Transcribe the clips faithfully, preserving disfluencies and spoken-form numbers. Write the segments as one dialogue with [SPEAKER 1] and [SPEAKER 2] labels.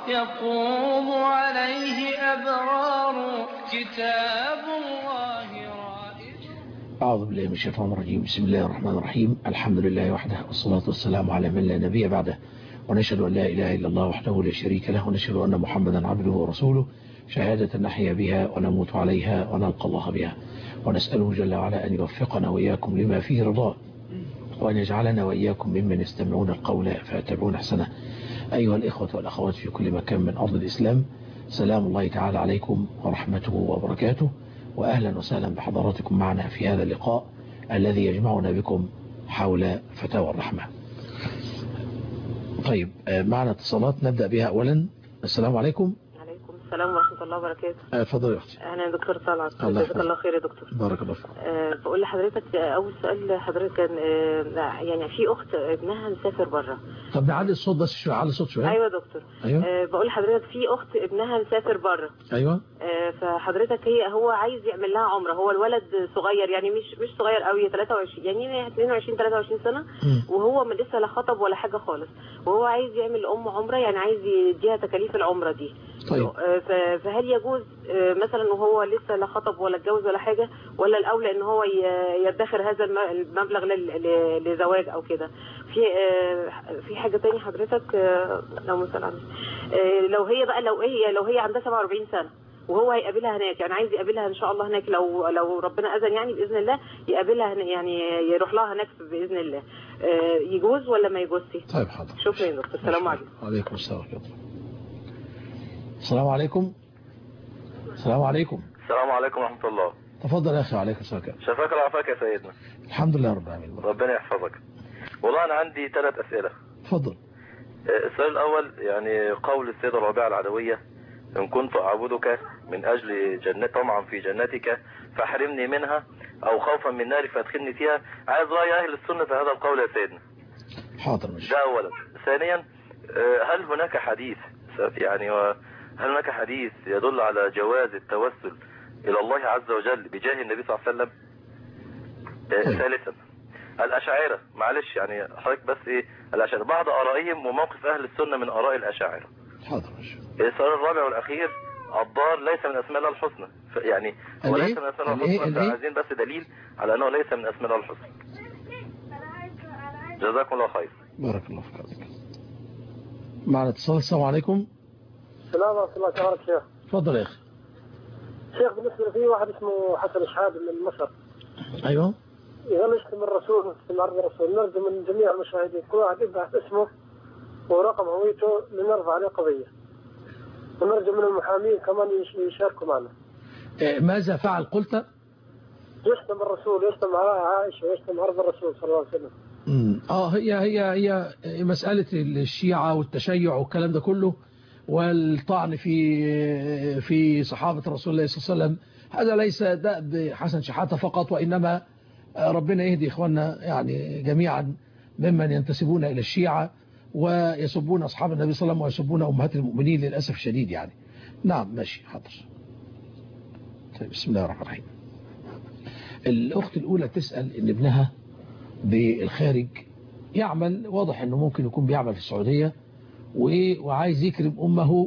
[SPEAKER 1] يقوم عليه أبرار كتاب الله رائد.
[SPEAKER 2] أعوذ بالله من الشيطان الرجيم. بسم الله الرحمن الرحيم. الحمد لله وحده والصلاة والسلام على من لا نبي بعده، ونشهد أن لا إله إلا الله وحده لا شريك له، ونشهد أن محمدا عبده ورسوله، شهادة نحيا بها ونموت عليها ونلقى الله بها، ونسأله جل وعلا أن يوفقنا وإياكم لما فيه رضاه، وأن يجعلنا وإياكم ممن يستمعون القول فيتبعون أحسنه. أيها الإخوة والأخوات في كل مكان من أرض الإسلام، سلام الله تعالى عليكم ورحمته وبركاته، وأهلا وسهلا بحضراتكم معنا في هذا اللقاء الذي يجمعنا بكم حول فتاوى الرحمة. طيب، معنا اتصالات نبدأ بها أولا. السلام عليكم.
[SPEAKER 3] عليكم السلام ورحمة الله وبركاته.
[SPEAKER 2] اتفضل يا أختي.
[SPEAKER 3] أنا دكتور طلعت، جزاك الله خير يا دكتور.
[SPEAKER 2] بارك الله فيك.
[SPEAKER 3] أه بقول لحضرتك أول سؤال لحضرتك كان أه يعني في أخت ابنها مسافر بره.
[SPEAKER 2] طب نعلي الصوت بس شوية، علي الصوت شوية.
[SPEAKER 3] أيوة دكتور. أيوة. أه بقول لحضرتك في أخت ابنها مسافر بره.
[SPEAKER 2] أيوة.
[SPEAKER 3] أه فحضرتك هي هو عايز يعمل لها عمرة، هو الولد صغير يعني مش مش صغير قوي، ثلاثة وعشرين يعني اثنين وعشرين ثلاثة وعشرين سنة، م. وهو من لسه لا خطب ولا حاجة خالص، وهو عايز يعمل أم عمرة، يعني عايز يديها تكاليف العمرة دي.
[SPEAKER 2] طيب.
[SPEAKER 3] أه فهل يجوز أه مثلا وهو لسه لا خطب ولا اتجوز ولا حاجة، ولا الأولى ان هو يدخر هذا المبلغ لزواج او كده؟ في في حاجة تاني حضرتك لو مثلا لو هي بقى لو هي لو هي عندها سبعة وأربعين سنة وهو هيقابلها هناك، يعني عايز يقابلها ان شاء الله هناك، لو لو ربنا اذن يعني باذن الله يقابلها يعني يروح لها هناك باذن الله، يجوز ولا ما يجوزش؟
[SPEAKER 2] طيب حاضر.
[SPEAKER 3] شكرا يا دكتور. السلام عليكم.
[SPEAKER 2] وعليكم السلام ورحمة الله. السلام عليكم. السلام عليكم.
[SPEAKER 4] السلام عليكم ورحمة الله.
[SPEAKER 2] تفضل يا أخي. وعليكم السلام.
[SPEAKER 4] شفاك الله عافاك يا سيدنا.
[SPEAKER 2] الحمد لله رب العالمين.
[SPEAKER 4] ربنا يحفظك. والله أنا عندي ثلاث أسئلة.
[SPEAKER 2] تفضل.
[SPEAKER 4] السؤال الأول يعني قول السيدة الربيعة العدوية: إن كنت أعبدك من أجل جنة طمعا في جنتك فاحرمني منها، أو خوفا من نارك فادخلني فيها. عايز رأي أهل السنة في هذا القول يا سيدنا.
[SPEAKER 2] حاضر ماشي.
[SPEAKER 4] ده أولا. ثانيا، هل هناك حديث يعني هل هناك حديث يدل على جواز التوسل إلى الله عز وجل بجاه النبي صلى الله عليه وسلم؟ ثالثا، الأشاعرة، معلش يعني حضرتك بس إيه الأشاعرة، بعض آرائهم وموقف أهل السنة من آراء الأشاعرة.
[SPEAKER 2] حاضر ماشي.
[SPEAKER 4] السؤال الرابع والأخير: الضار ليس من أسماء الله الحسنى، يعني هو ليس من أسماء الله الحسنى، فعايزين بس دليل على أنه ليس من أسماء الله الحسنى. جزاكم الله خير.
[SPEAKER 2] بارك الله فيك. معنا اتصال. السلام عليكم.
[SPEAKER 5] السلام ورحمة الله تبارك شيخ.
[SPEAKER 2] تفضل يا أخي.
[SPEAKER 5] شيخ، بالنسبة لي واحد اسمه حسن الشهاب من مصر.
[SPEAKER 2] أيوه.
[SPEAKER 5] يظل يشتم الرسول ويشتم عرض الرسول. نرجو من جميع المشاهدين كل واحد يبعث اسمه ورقم هويته لنرفع عليه قضية، ونرجو من المحامين كمان يشاركوا معنا.
[SPEAKER 2] إيه ماذا فعل قلت؟
[SPEAKER 5] يشتم الرسول، يشتم عائشة، ويشتم عرض الرسول صلى الله عليه وسلم.
[SPEAKER 2] امم اه هي هي هي مسألة الشيعة والتشيع والكلام ده كله، والطعن في في صحابة رسول الله صلى الله عليه وسلم، هذا ليس دأب حسن شحاتة فقط، وإنما ربنا يهدي إخواننا يعني جميعا ممن ينتسبون إلى الشيعة ويسبون أصحاب النبي صلى الله عليه وسلم ويسبون أمهات المؤمنين للأسف الشديد يعني. نعم ماشي حاضر. طيب بسم الله الرحمن الرحيم. الأخت الأولى تسأل إن ابنها بالخارج يعمل، واضح أنه ممكن يكون بيعمل في السعودية، وعايز يكرم أمه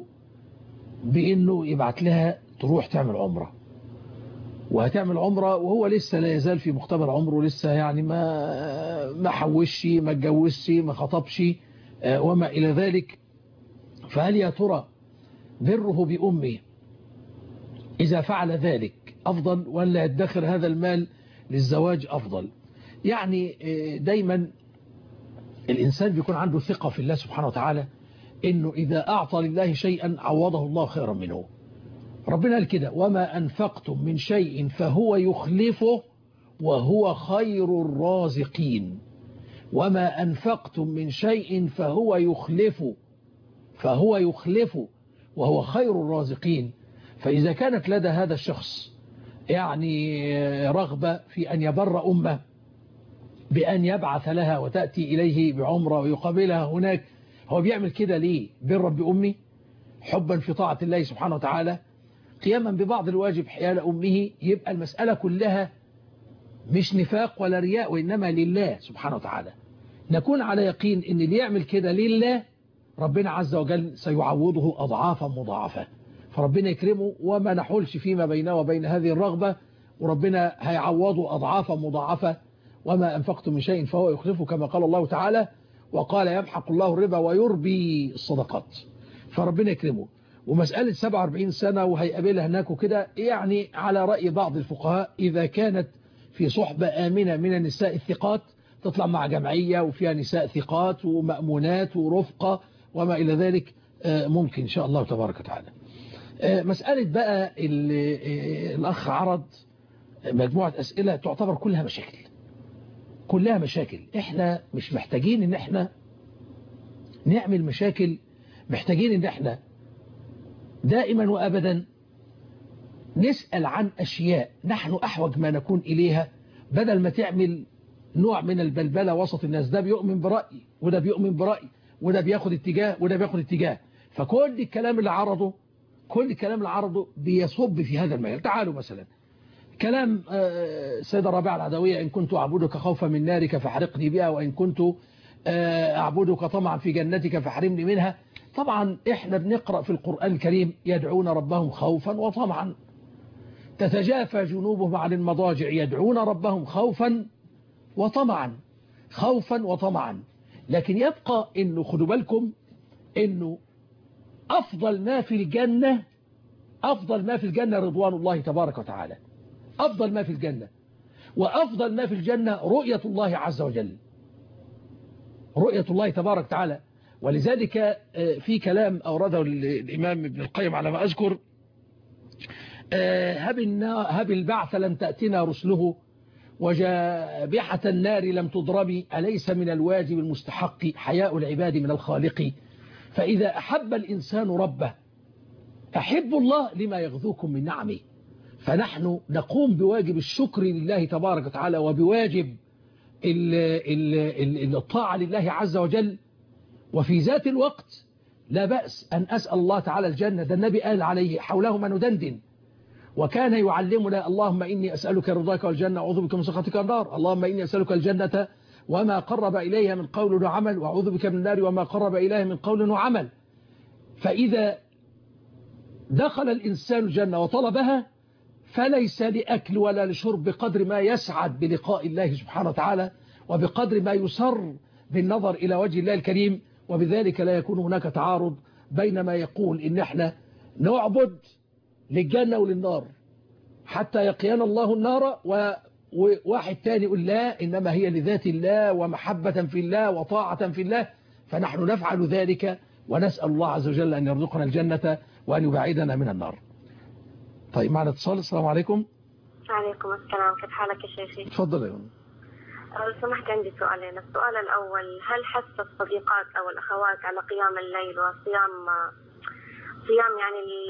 [SPEAKER 2] بأنه يبعت لها تروح تعمل عمرة، وهتعمل عمرة وهو لسه لا يزال في مقتبل عمره، لسه يعني ما ما حوشش، ما اتجوزش، ما خطبش وما إلى ذلك. فهل يا ترى بره بأمه إذا فعل ذلك أفضل، ولا يدخر هذا المال للزواج أفضل؟ يعني دايما الإنسان بيكون عنده ثقة في الله سبحانه وتعالى، إنه إذا أعطى لله شيئا عوضه الله خيرا منه. ربنا قال كده: وما أنفقتم من شيء فهو يخلفه وهو خير الرازقين. وما أنفقتم من شيء فهو يخلفه فهو يخلفه وهو خير الرازقين. فإذا كانت لدى هذا الشخص يعني رغبة في أن يبر أمه بأن يبعث لها وتأتي إليه بعمرة ويقابلها هناك، هو بيعمل كده ليه؟ برا بأمه، حبا في طاعة الله سبحانه وتعالى، قياما ببعض الواجب حيال أمه. يبقى المسألة كلها مش نفاق ولا رياء، وإنما لله سبحانه وتعالى. نكون على يقين إن اللي يعمل كده لله ربنا عز وجل سيعوضه أضعافا مضاعفة. فربنا يكرمه وما نحولش فيما بينه وبين هذه الرغبة، وربنا هيعوضه أضعافا مضاعفة. وما أنفقتم من شيء فهو يخلفه كما قال الله تعالى، وقال يمحق الله الربا ويربي الصدقات. فربنا يكرمه. ومسألة سبعة وأربعين سنة وهيقابلها هناك وكده، يعني على رأي بعض الفقهاء إذا كانت في صحبة آمنة من النساء الثقات، تطلع مع جمعية وفيها نساء ثقات ومأمونات ورفقة وما إلى ذلك، ممكن إن شاء الله تبارك وتعالى. مسألة بقى الأخ عرض مجموعة أسئلة تعتبر كلها مشاكل، كلها مشاكل. إحنا مش محتاجين إن إحنا نعمل مشاكل، محتاجين إن إحنا دائما وأبدا نسأل عن أشياء نحن أحوج ما نكون إليها، بدل ما تعمل نوع من البلبلة وسط الناس. ده بيؤمن برأي وده بيؤمن برأي وده بياخد اتجاه وده بياخد اتجاه. فكل الكلام اللي عرضه كل الكلام اللي عرضه بيصب في هذا المجال. تعالوا مثلا كلام السيدة ربيعة العدوية: إن كنت أعبدك خوفا من نارك فاحرقني بها، وإن كنت أعبدك طمعا في جنتك فاحرمني منها. طبعا إحنا بنقرأ في القرآن الكريم: يدعون ربهم خوفا وطمعا، تتجافى جنوبهم عن المضاجع يدعون ربهم خوفا وطمعا، خوفا وطمعا. لكن يبقى إنه خدوا بالكم إنه أفضل ما في الجنة أفضل ما في الجنة رضوان الله تبارك وتعالى، أفضل ما في الجنة. وأفضل ما في الجنة رؤية الله عز وجل، رؤية الله تبارك وتعالى. ولذلك في كلام أورده الإمام ابن القيم على ما أذكر: هب البعث لم تأتنا رسله، وجابحة النار لم تضرب، أليس من الواجب المستحق حياء العباد من الخالق؟ فإذا أحب الإنسان ربه أحب الله لما يغذوكم من نعمه. فنحن نقوم بواجب الشكر لله تبارك وتعالى، وبواجب الطاعة لله عز وجل. وفي ذات الوقت لا بأس أن أسأل الله تعالى الجنة. ده النبي قال عليه: حوله ما ندندن. وكان يعلمنا: اللهم إني أسألك رضاك والجنة، أعوذ بك من سخطك النار. اللهم إني أسألك الجنة وما قرب إليها من قول وعمل، وأعوذ بك من النار وما قرب إليها من قول وعمل. فإذا دخل الإنسان الجنة وطلبها فليس لأكل ولا لشرب، بقدر ما يسعد بلقاء الله سبحانه وتعالى، وبقدر ما يسر بالنظر إلى وجه الله الكريم. وبذلك لا يكون هناك تعارض بين ما يقول إن احنا نعبد للجنة وللنار حتى يقينا الله النار، وواحد تاني يقول لا، إنما هي لذات الله ومحبة في الله وطاعة في الله. فنحن نفعل ذلك ونسأل الله عز وجل أن يرزقنا الجنة وأن يبعدنا من النار. طيب معنا اتصال. السلام عليكم.
[SPEAKER 6] وعليكم السلام، كيف حالك يا شيخي؟
[SPEAKER 2] تفضل يا ابني.
[SPEAKER 6] لو سمحت عندي سؤالين. السؤال الأول: هل حث الصديقات أو الأخوات على قيام الليل وصيام صيام يعني ال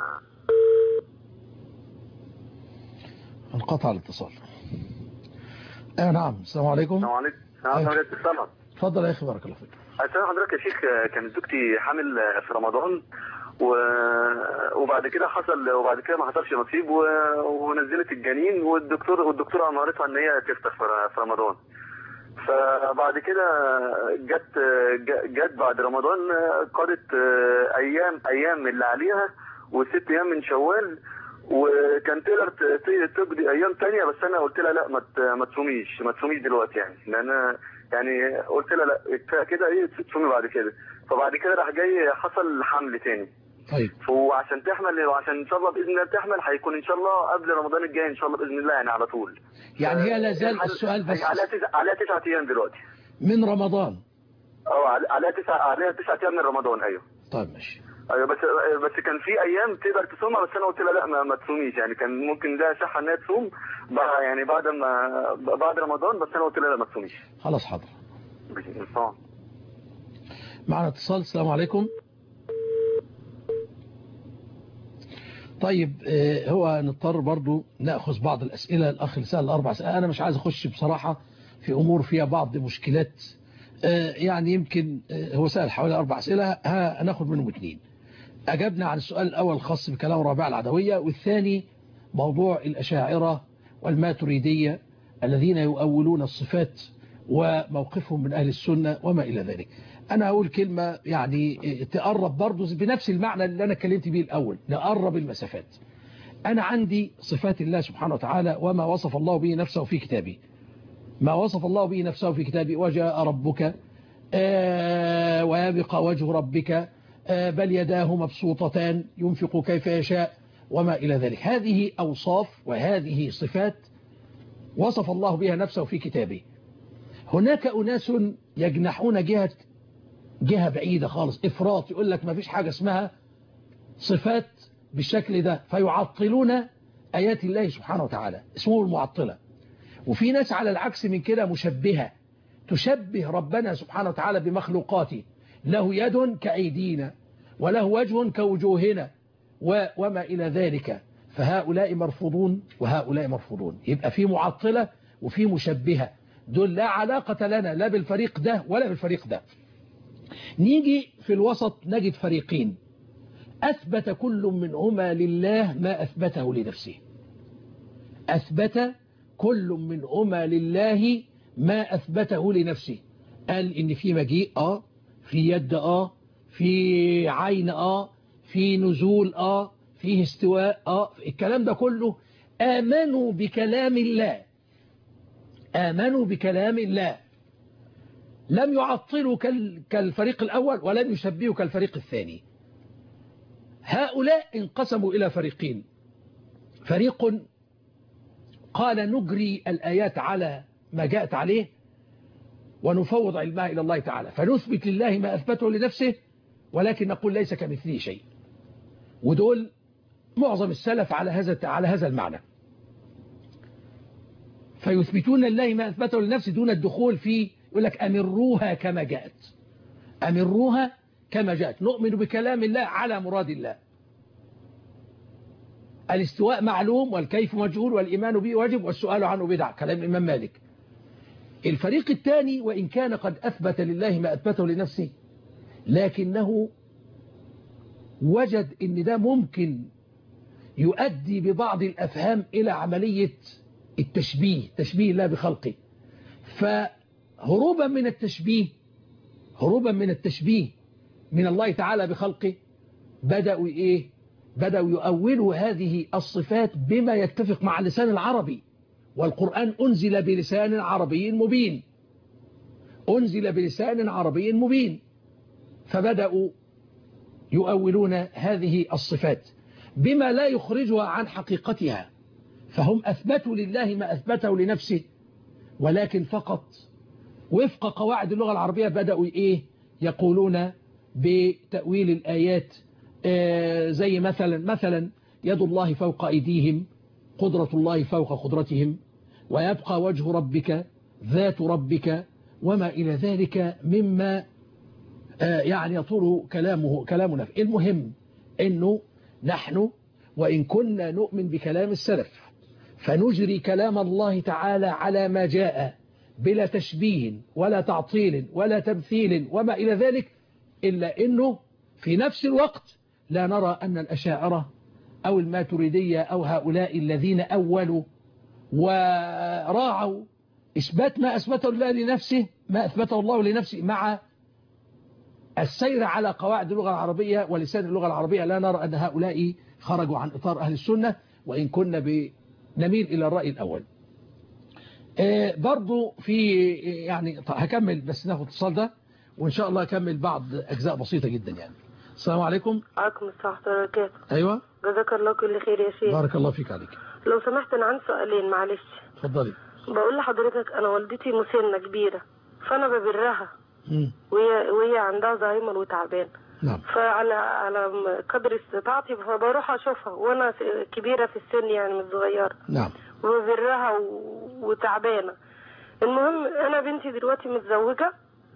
[SPEAKER 2] انقطع الاتصال. آه نعم. السلام عليكم.
[SPEAKER 7] السلام عليكم. السلام عليكم. السلام.
[SPEAKER 2] تفضل يا أخي، بارك الله فيك.
[SPEAKER 7] أسأل حضرتك يا شيخ، كانت زوجتي حامل في رمضان و... وبعد كده حصل وبعد كده ما حصلش نصيب و... ونزلت الجنين، والدكتور والدكتوره امرتها ان هي تفتح في رمضان. فبعد كده جت جت بعد رمضان قضت ايام ايام اللي عليها وست ايام من شوال، وكان تقدر تقضي ايام تانية، بس انا قلت لها لا، ما ما تصوميش ما تصوميش دلوقتي، يعني لان يعني قلت لها لا كده ايه تصومي بعد كده. فبعد كده راح جاي حصل حمل تاني.
[SPEAKER 2] طيب.
[SPEAKER 7] وعشان تحمل وعشان ان شاء الله باذن الله تحمل هيكون ان شاء الله قبل رمضان الجاي ان شاء الله باذن الله، يعني على طول.
[SPEAKER 2] يعني هي لا زال السؤال بس
[SPEAKER 7] على تسع على تسعة ايام دلوقتي
[SPEAKER 2] من رمضان.
[SPEAKER 7] اه على تسعة على تسعة ايام من رمضان. ايوه.
[SPEAKER 2] طيب ماشي.
[SPEAKER 7] ايوه بس بس كان في ايام تقدر تصومها، بس انا قلت لها لا ما, ما تصوميش، يعني كان ممكن ده صح انها تصوم يعني بعد ما بعد رمضان، بس انا قلت لها لا ما تصوميش.
[SPEAKER 2] خلاص حاضر.
[SPEAKER 7] بالطبع.
[SPEAKER 2] معنا اتصال. السلام عليكم. طيب هو نضطر برضو نأخذ بعض الأسئلة. الأخ اللي سأل الأربع أسئلة، أنا مش عايز أخش بصراحة في أمور فيها بعض مشكلات، يعني يمكن هو سأل حوالي أربع أسئلة، هناخد منهم اثنين. أجبنا عن السؤال الأول الخاص بكلام ربيعة العدوية، والثاني موضوع الأشاعرة والماتريدية الذين يؤولون الصفات وموقفهم من أهل السنة وما إلى ذلك. أنا هقول كلمة يعني تقرب برضو بنفس المعنى اللي أنا اتكلمت بيه الأول، نقرب المسافات. أنا عندي صفات الله سبحانه وتعالى وما وصف الله به نفسه في كتابه. ما وصف الله به نفسه في كتابه: وجاء ربك آه ويبقى وجه ربك آه بل يداه مبسوطتان ينفق كيف يشاء وما إلى ذلك. هذه أوصاف وهذه صفات وصف الله بها نفسه في كتابه. هناك أناس يجنحون جهة جهة بعيدة خالص، إفراط، يقول لك ما فيش حاجة اسمها صفات بالشكل ده، فيعطلون آيات الله سبحانه وتعالى، اسمه المعطلة. وفي ناس على العكس من كده مشبهة، تشبه ربنا سبحانه وتعالى بمخلوقاته، له يد كأيدينا وله وجه كوجوهنا وما إلى ذلك، فهؤلاء مرفوضون وهؤلاء مرفوضون. يبقى في معطلة وفي مشبهة، دول لا علاقة لنا لا بالفريق ده ولا بالفريق ده. نيجي في الوسط نجد فريقين أثبت كل منهما لله ما أثبته لنفسه. أثبت كل منهما لله ما أثبته لنفسه. قال إن في مجيء آه في يد آه في عين آه في نزول آه فيه استواء آه الكلام ده كله آمنوا بكلام الله، آمنوا بكلام الله، لم يعطلوا كالفريق الأول ولم يشبهوا كالفريق الثاني. هؤلاء انقسموا إلى فريقين: فريق قال نجري الآيات على ما جاءت عليه ونفوض علمها إلى الله تعالى، فنثبت لله ما أثبته لنفسه ولكن نقول ليس كمثله شيء. ودول معظم السلف على هذا على هذا المعنى، فيثبتون لله ما أثبته لنفسه دون الدخول في، يقول لك أمروها كما جاءت، أمروها كما جاءت، نؤمن بكلام الله على مراد الله. الاستواء معلوم والكيف مجهول والإيمان به واجب والسؤال عنه بدعة، كلام الإمام مالك. الفريق الثاني وإن كان قد أثبت لله ما أثبته لنفسه، لكنه وجد إن ده ممكن يؤدي ببعض الأفهام إلى عملية التشبيه، تشبيه الله بخلقه. فهروبا من التشبيه هروبا من التشبيه من الله تعالى بخلقه، بدأوا إيه؟ بدأوا يؤولوا هذه الصفات بما يتفق مع اللسان العربي، والقرآن أنزل بلسان عربي مبين، أنزل بلسان عربي مبين، فبدأوا يؤولون هذه الصفات بما لا يخرجها عن حقيقتها. فهم أثبتوا لله ما أثبته لنفسه، ولكن فقط وفق قواعد اللغة العربية بدأوا إيه؟ يقولون بتأويل الآيات، آه زي مثلا مثلا يد الله فوق أيديهم، قدرة الله فوق قدرتهم، ويبقى وجه ربك، ذات ربك، وما إلى ذلك مما آه يعني يطول كلامه كلامنا. المهم أنه نحن وإن كنا نؤمن بكلام السلف فنجري كلام الله تعالى على ما جاء بلا تشبيه ولا تعطيل ولا تمثيل وما إلى ذلك، إلا أنه في نفس الوقت لا نرى أن الأشاعرة أو الماتريدية أو هؤلاء الذين أولوا وراعوا إثبات ما أثبته الله لنفسه ما أثبته الله لنفسه مع السير على قواعد اللغة العربية ولسان اللغة العربية، لا نرى أن هؤلاء خرجوا عن إطار أهل السنة، وإن كنا نميل إلى الرأي الأول. آه برضو في يعني هكمل بس ناخد اتصال ده وإن شاء الله أكمل بعض أجزاء بسيطة جدا يعني. السلام عليكم.
[SPEAKER 8] عليكم السلام ورحمة الله وبركاته.
[SPEAKER 2] أيوة
[SPEAKER 8] جزاك الله كل خير يا شيخ.
[SPEAKER 2] بارك الله فيك عليك.
[SPEAKER 8] لو سمحت أنا عندي سؤالين معلش.
[SPEAKER 2] اتفضلي.
[SPEAKER 8] بقول لحضرتك أنا والدتي مسنة كبيرة فأنا ببرها وهي وهي عندها زهايمر وتعبان.
[SPEAKER 2] نعم.
[SPEAKER 8] فعلى على قدر استطاعتي فبروح أشوفها وأنا كبيرة في السن يعني مش صغيرة.
[SPEAKER 2] نعم.
[SPEAKER 8] وببرها وتعبانة. المهم أنا بنتي دلوقتي متزوجة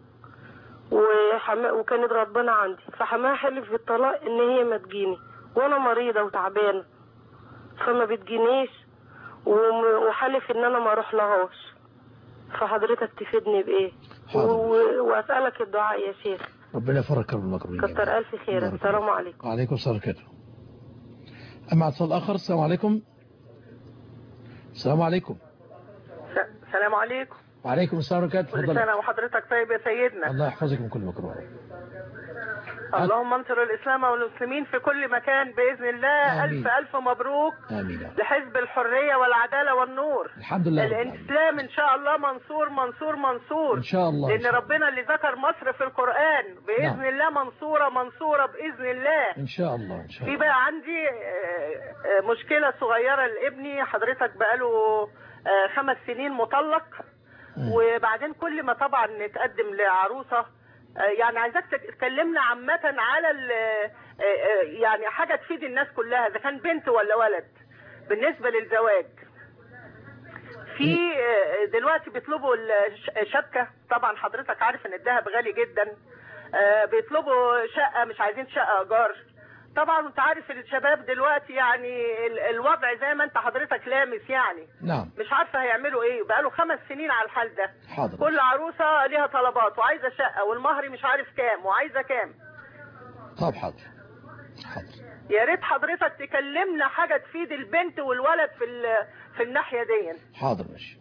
[SPEAKER 8] وحما وكانت غضبانة عندي، فحماها حلف بالطلاق إن هي ما تجيني وأنا مريضة وتعبانة فما بتجينيش، وحلف إن أنا ما أروح لهاش. فحضرتك تفيدني بإيه؟ وأسألك الدعاء يا شيخ.
[SPEAKER 2] ربنا يفرج كرب المكروبين.
[SPEAKER 8] كتر ألف خير. السلام عليكم.
[SPEAKER 2] وعليكم السلام ورحمة الله. أما اتصال آخر. السلام عليكم. السلام عليكم.
[SPEAKER 9] السلام عليكم.
[SPEAKER 2] وعليكم السلام ورحمة الله.
[SPEAKER 9] كل
[SPEAKER 2] اتفضل.
[SPEAKER 9] سنة وحضرتك طيب يا سيدنا.
[SPEAKER 2] الله يحفظك من كل مكروه.
[SPEAKER 9] اللهم انصر الإسلام والمسلمين في كل مكان بإذن الله.
[SPEAKER 2] آمين.
[SPEAKER 9] ألف ألف مبروك
[SPEAKER 2] آمين.
[SPEAKER 9] لحزب الحرية والعدالة والنور.
[SPEAKER 2] الحمد لله.
[SPEAKER 9] الإسلام إن شاء الله منصور منصور منصور
[SPEAKER 2] إن شاء الله.
[SPEAKER 9] لأن ربنا اللي ذكر مصر في القرآن بإذن
[SPEAKER 2] نعم.
[SPEAKER 9] الله منصورة منصورة بإذن الله.
[SPEAKER 2] إن شاء الله. إن شاء
[SPEAKER 9] في
[SPEAKER 2] الله.
[SPEAKER 9] بقى عندي آه، آه، مشكلة صغيرة لابني. حضرتك بقاله آه، خمس سنين مطلق.
[SPEAKER 2] مم.
[SPEAKER 9] وبعدين كل ما طبعا نتقدم لعروسة آه، يعني عايزاك تتكلمنا عامة على ال- آه، آه، يعني حاجة تفيد الناس كلها إذا كان بنت ولا ولد بالنسبة للزواج. في آه، دلوقتي بيطلبوا الشبكة. طبعا حضرتك عارف ان الذهب غالي جدا. آه، بيطلبوا شقة، مش عايزين شقة ايجار. طبعا انت عارف الشباب دلوقتي يعني ال- الوضع زي ما انت حضرتك لامس يعني.
[SPEAKER 2] نعم.
[SPEAKER 9] مش عارفه هيعملوا ايه. بقاله خمس سنين على الحال ده.
[SPEAKER 2] حاضر.
[SPEAKER 9] كل عروسه ليها طلبات وعايزه شقه والمهر مش عارف كام وعايزه كام.
[SPEAKER 2] طب حاضر. حاضر.
[SPEAKER 9] يا ريت حضرتك تكلمنا حاجه تفيد البنت والولد في ال- في الناحيه دي.
[SPEAKER 2] حاضر ماشي.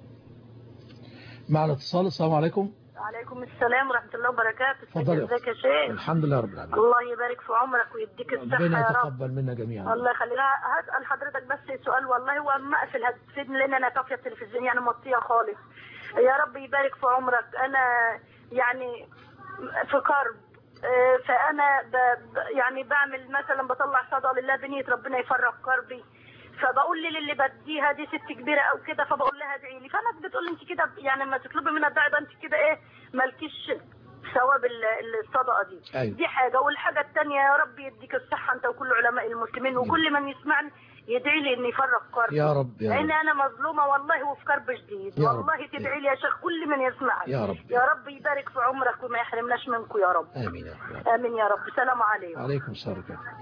[SPEAKER 2] معنا اتصال. السلام عليكم.
[SPEAKER 6] وعليكم السلام ورحمة الله وبركاته.
[SPEAKER 2] اتفضل.
[SPEAKER 6] ازيك يا شيخ؟
[SPEAKER 2] الحمد لله رب العالمين.
[SPEAKER 6] الله يبارك في عمرك ويديك الصحة
[SPEAKER 2] ربنا
[SPEAKER 6] يا رب.
[SPEAKER 2] يتقبل منا جميعا.
[SPEAKER 6] الله يخليك. هسأل حضرتك بس سؤال والله هو ما اقفل هتفيدني لان انا طافية التلفزيون يعني مطية خالص. يا رب يبارك في عمرك. انا يعني في كرب آه، فانا ب... ب- يعني بعمل مثلا بطلع صدقة لله بنية ربنا يفرج كربي. فبقول لي للي بديها دي ست كبيره او كده فبقول لها ادعي لي. فانا بتقول لي انت كده يعني لما تطلبي منها الدعاء ده انت كده ايه مالكيش ثواب ال- الصدقه دي.
[SPEAKER 2] أيوة.
[SPEAKER 6] دي حاجه. والحاجه الثانيه يا رب يديك الصحه انت وكل علماء المسلمين وكل من يسمعني يدعي لي ان يفرج كربي.
[SPEAKER 2] يا رب يا
[SPEAKER 6] لان
[SPEAKER 2] رب.
[SPEAKER 6] انا مظلومه والله وفي كرب شديد.
[SPEAKER 2] يا رب.
[SPEAKER 6] والله تدعي لي يا شيخ كل من يسمعني.
[SPEAKER 2] يا رب.
[SPEAKER 6] يا رب يبارك في عمرك وما يحرمناش منكم يا رب.
[SPEAKER 2] آمين يا رب.
[SPEAKER 6] امين يا رب. السلام عليكم.
[SPEAKER 2] عليكم السلام ورحمة الله.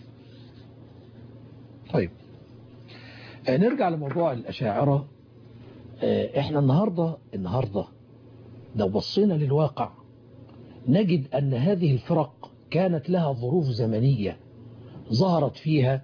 [SPEAKER 2] طيب آه، نرجع لموضوع الأشاعرة. آه، احنا النهاردة النهاردة لو بصينا للواقع نجد أن هذه الفرق كانت لها ظروف زمنية ظهرت فيها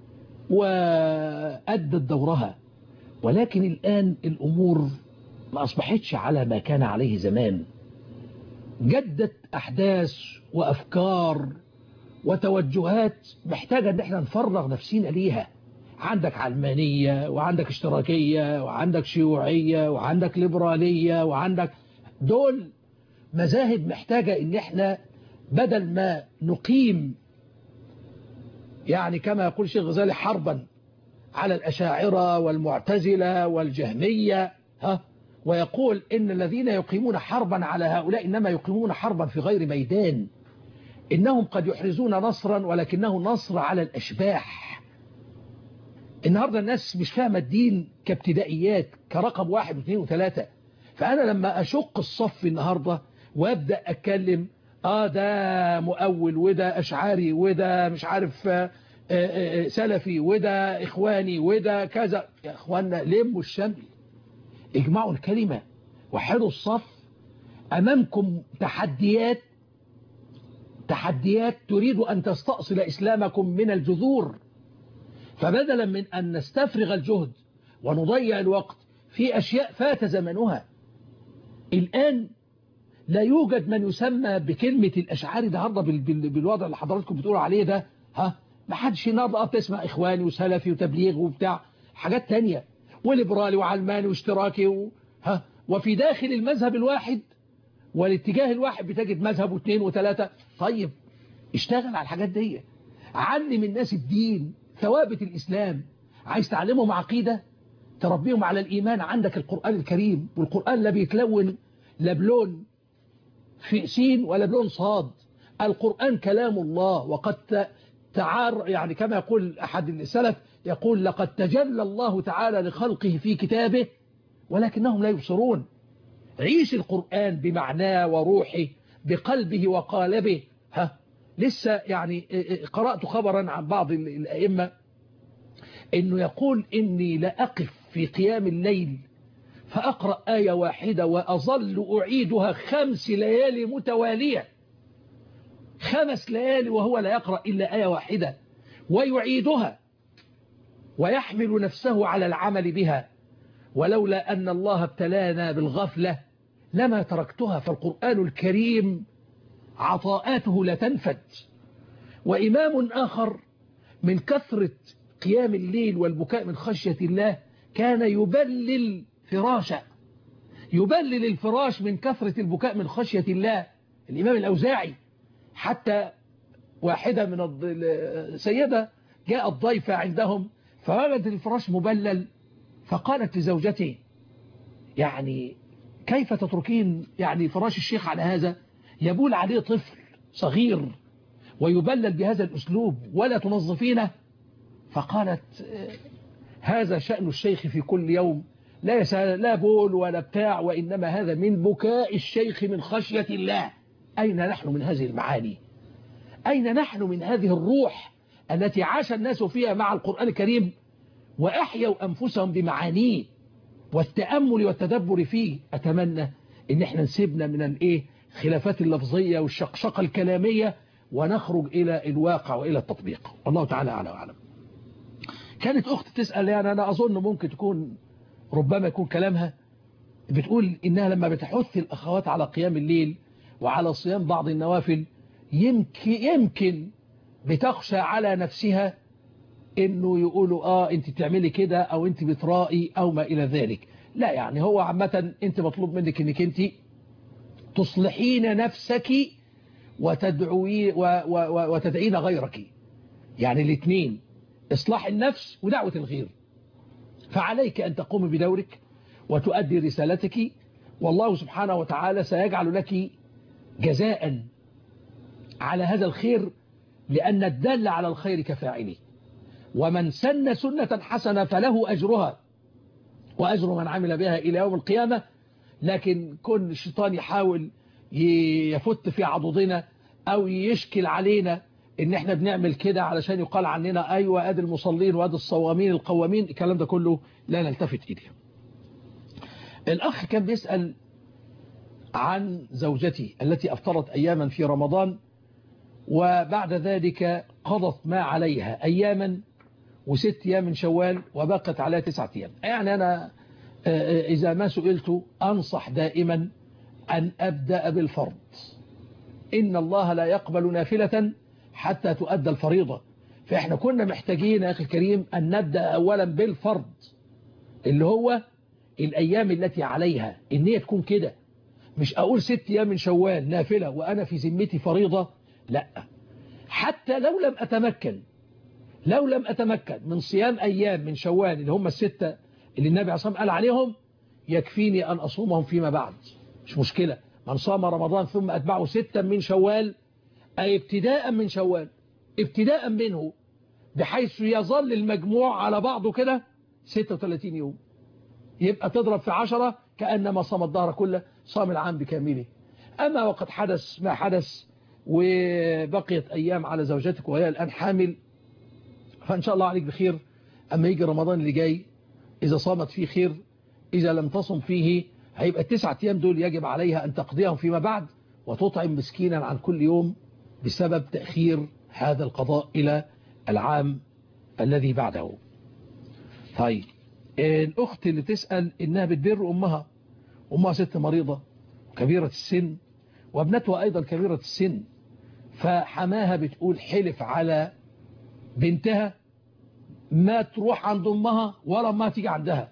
[SPEAKER 2] وأدت دورها، ولكن الآن الأمور ما أصبحتش على ما كان عليه زمان. جدت أحداث وأفكار وتوجهات محتاجة أن احنا نفرغ نفسينا ليها. عندك علمانية وعندك اشتراكية وعندك شيوعية وعندك ليبرالية وعندك دول مذاهب محتاجة ان احنا بدل ما نقيم يعني كما يقول الشيخ غزالي حربا على الأشاعرة والمعتزلة والجهمية ها ويقول إن الذين يقيمون حربا على هؤلاء إنما يقيمون حربا في غير ميدان. إنهم قد يحرزون نصرا ولكنه نصر على الأشباح. النهاردة الناس مش فاهمة الدين كابتدائيات كرقم واحد واثنين وثلاثة. فأنا لما أشق الصف النهاردة وأبدأ أتكلم آه ده مؤول وده أشعاري وده مش عارف آه آه سلفي وده إخواني وده كذا، يا إخواننا لموا الشمل، اجمعوا الكلمة، وحدوا الصف. أمامكم تحديات تحديات تريد أن تستأصل إسلامكم من الجذور. فبدلا من أن نستفرغ الجهد ونضيع الوقت في أشياء فات زمنها، الآن لا يوجد من يسمى بكلمة الأشعار النهارده بالوضع اللي حضراتكم بتقولوا عليه ده. ها ما حدش النهارده بتسمع إخواني وسلفي وتبليغ وبتاع حاجات تانية وليبرالي وعلماني واشتراكي و... ها وفي داخل المذهب الواحد والاتجاه الواحد بتجد مذهب واثنين وثلاثة. طيب اشتغل على الحاجات دي، علم الناس الدين ثوابت الإسلام. عايز تعلمهم عقيدة تربيهم على الإيمان، عندك القرآن الكريم، والقرآن لا بيتلون لا بلون في سين ولا بلون صاد. القرآن كلام الله، وقد تعار يعني كما يقول أحد السلف يقول لقد تجلى الله تعالى لخلقه في كتابه ولكنهم لا يبصرون. عيش القرآن بمعناه وروحه بقلبه وقالبه. ها لسه يعني قرأت خبرا عن بعض الأئمة إنه يقول إني لأقف في قيام الليل فأقرأ آية واحدة وأظل أعيدها خمس ليالي متوالية، خمس ليالي وهو لا يقرأ إلا آية واحدة ويعيدها ويحمل نفسه على العمل بها ولولا أن الله ابتلانا بالغفلة لما تركتها. فالقرآن الكريم عطاءاته لا تنفد. وإمام آخر من كثرة قيام الليل والبكاء من خشية الله كان يبلل فراشا، يبلل الفراش من كثرة البكاء من خشية الله، الإمام الأوزاعي. حتى واحدة من السيدة جاء الضيفة عندهم فوجدت الفراش مبلل، فقالت لزوجته يعني كيف تتركين يعني فراش الشيخ على هذا، يبول عليه طفل صغير ويبلل بهذا الأسلوب ولا تنظفينه؟ فقالت هذا شأن الشيخ في كل يوم، لا لا بول ولا بتاع، وإنما هذا من بكاء الشيخ من خشية الله. أين نحن من هذه المعاني؟ أين نحن من هذه الروح التي عاش الناس فيها مع القرآن الكريم وأحيوا أنفسهم بمعانيه والتأمل والتدبر فيه؟ أتمنى إن احنا نسيبنا من الايه خلافات اللفظية والشقشقة الكلامية ونخرج إلى الواقع وإلى التطبيق. والله تعالى أعلى وأعلم. كانت أخت تسأل، يعني أنا أظن ممكن تكون ربما يكون كلامها بتقول إنها لما بتحث الأخوات على قيام الليل وعلى صيام بعض النوافل يمكن, يمكن بتخشى على نفسها إنه يقولوا آه أنت تعملي كده أو أنت بترائي أو ما إلى ذلك. لا، يعني هو عامة أنت مطلوب منك إنك أنت تصلحين نفسك وتدعوي وتدعين غيرك، يعني الاثنين، إصلاح النفس ودعوة الغير. فعليك أن تقوم بدورك وتؤدي رسالتك، والله سبحانه وتعالى سيجعل لك جزاء على هذا الخير، لأن الدل على الخير كفاعله. ومن سن سنة حسنة فله أجرها وأجر من عمل بها إلى يوم القيامة. لكن كل الشيطان يحاول يفت في عضدنا أو يشكل علينا إن احنا بنعمل كده علشان يقال عننا أيوة أدي المصلين وأدي الصوامين القوامين، الكلام ده كله لا نلتفت إليه. الأخ كان بيسأل عن زوجتي التي أفطرت أياما في رمضان وبعد ذلك قضت ما عليها أياما وست أيام من شوال وبقت عليها تسعة أيام. يعني أنا إذا ما سئلت أنصح دائما أن أبدأ بالفرض. إن الله لا يقبل نافلة حتى تؤدى الفريضة. فإحنا كنا محتاجين يا أخي الكريم أن نبدأ أولا بالفرض اللي هو الأيام التي عليها، إن هي تكون كده، مش أقول ست أيام من شوال نافلة وأنا في ذمتي فريضة. لا، حتى لو لم أتمكن لو لم أتمكن من صيام أيام من شوال اللي هم الستة اللي النبي عليه الصلاة والسلام قال عليهم، يكفيني أن أصومهم فيما بعد، مش مشكلة. من صام رمضان ثم أتبعه ستا من شوال، أي ابتداء من شوال، ابتداء منه، بحيث يظل المجموع على بعضه كده ستة وثلاثين يوم. يبقى تضرب في عشرة كأنما صام الدهر كله، صام العام بكامله. أما وقد حدث ما حدث وبقيت أيام على زوجتك وهي الآن حامل، فإن شاء الله عليك بخير. أما يجي رمضان اللي جاي إذا صامت فيه خير، إذا لم تصم فيه هيبقى التسعة أيام دول يجب عليها أن تقضيهم فيما بعد وتطعم مسكينا عن كل يوم بسبب تأخير هذا القضاء إلى العام الذي بعده. طيب، الأخت اللي تسأل إنها بتبر أمها، أمها ست مريضة كبيرة السن وابنتها أيضا كبيرة السن، فحماها بتقول حلف على بنتها ما تروح عند أمها ولا ما تيجي عندها.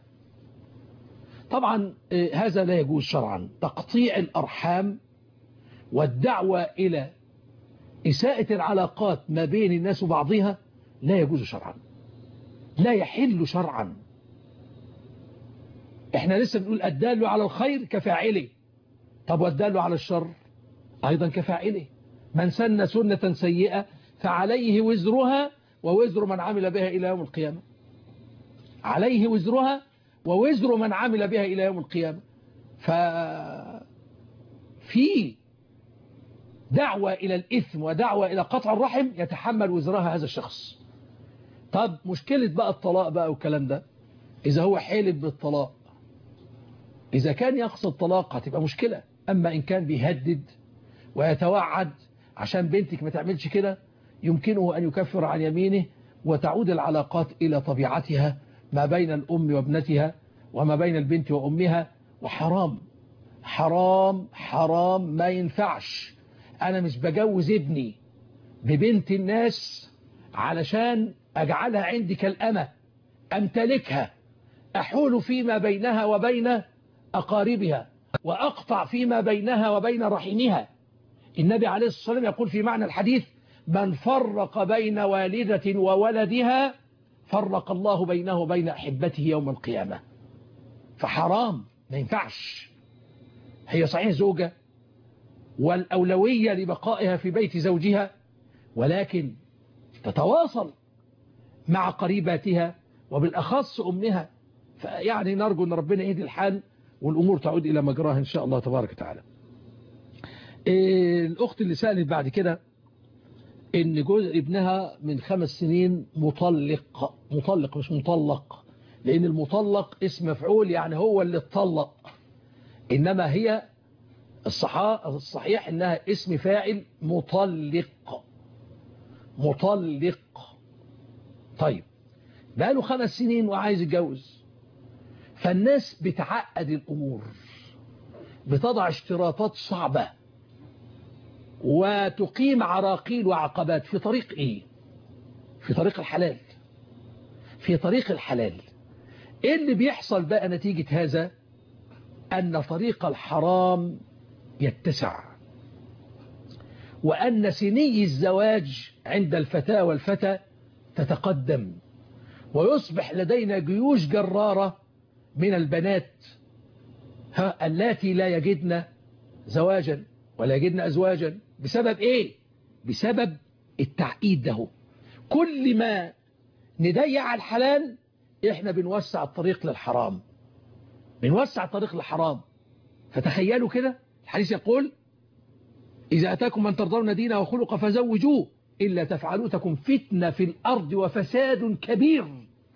[SPEAKER 2] طبعا هذا لا يجوز شرعا. تقطيع الأرحام والدعوة إلى إساءة العلاقات ما بين الناس وبعضها لا يجوز شرعا، لا يحل شرعا. احنا لسه بنقول الدال على الخير كفاعله. طب والدال على الشر أيضا كفاعله. من سن سنة سيئة فعليه وزرها ووزر من عمل بها إلى يوم القيامة. عليه وزرها ووزر من عمل بها إلى يوم القيامة. ففي دعوة إلى الإثم ودعوة إلى قطع الرحم يتحمل وزرها هذا الشخص. طب مشكلة بقى الطلاق بقى والكلام ده، إذا هو حالف بالطلاق، إذا كان يقصد طلاق هتبقى مشكلة. أما إن كان بيهدد ويتوعد عشان بنتك ما تعملش كده، يمكنه أن يكفر عن يمينه وتعود العلاقات إلى طبيعتها ما بين الأم وابنتها وما بين البنت وأمها، وحرام حرام حرام ما ينفعش. أنا مش بجوز ابني ببنت الناس علشان أجعلها عندي كالأمة أمتلكها، أحول فيما بينها وبين أقاربها، وأقطع فيما بينها وبين رحمها. النبي عليه الصلاة والسلام يقول في معنى الحديث: من فرق بين والدة وولدها فرق الله بينه وبين أحبته يوم القيامة. فحرام، ما ينفعش. هي صحيح زوجة والأولوية لبقائها في بيت زوجها، ولكن تتواصل مع قريباتها وبالأخص أمها. فيعني نرجو أن ربنا يهدي الحال والأمور تعود إلى مجراها إن شاء الله تبارك وتعالى. إيه الأخت اللي سألت بعد كده إن جوز ابنها من خمس سنين مطلق، مطلق مش مطلق، لأن المطلق اسم مفعول يعني هو اللي اتطلق، إنما هي الصحيح إنها اسم فاعل مطلق مطلق. طيب بقاله خمس سنين وعايز يتجوز، فالناس بتعقد الأمور، بتضع اشتراطات صعبة وتقيم عراقيل وعقبات. في طريق ايه؟ في طريق الحلال، في طريق الحلال. ايه اللي بيحصل بقى نتيجة هذا؟ ان طريق الحرام يتسع، وان سني الزواج عند الفتاة والفتى تتقدم، ويصبح لدينا جيوش جرارة من البنات ها اللاتي لا يجدن زواجا ولا يجدن أزواجا. بسبب إيه؟ بسبب التعقيد ده. كل ما نضيع على الحلال إحنا بنوسع الطريق للحرام، بنوسع الطريق للحرام. فتخيلوا كده الحديث يقول: إذا أتاكم من ترضون دينه وخلقه فزوجوه إلا تفعلوا تكن فتنة في الأرض وفساد كبير.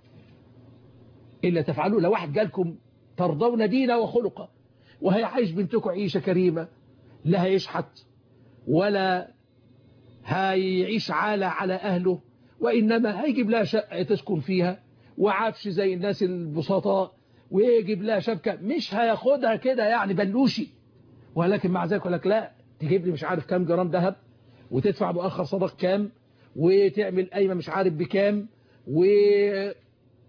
[SPEAKER 2] إلا تفعلوا، لو واحد جالكم ترضون دينه وخلقه وهي عايش بنتكم عيشة كريمة، لا هيشحت ولا هيعيش عالة على أهله، وإنما هيجيب لها شقة تسكن فيها وعفش زي الناس البسطاء، ويجيب لها شبكة، مش هياخدها كده يعني بلوشي. ولكن مع ذلك يقول لك لا، تجيب لي مش عارف كام جرام ذهب، وتدفع مؤخر صدق كام، وتعمل قايمة مش عارف بكام، والنتيجة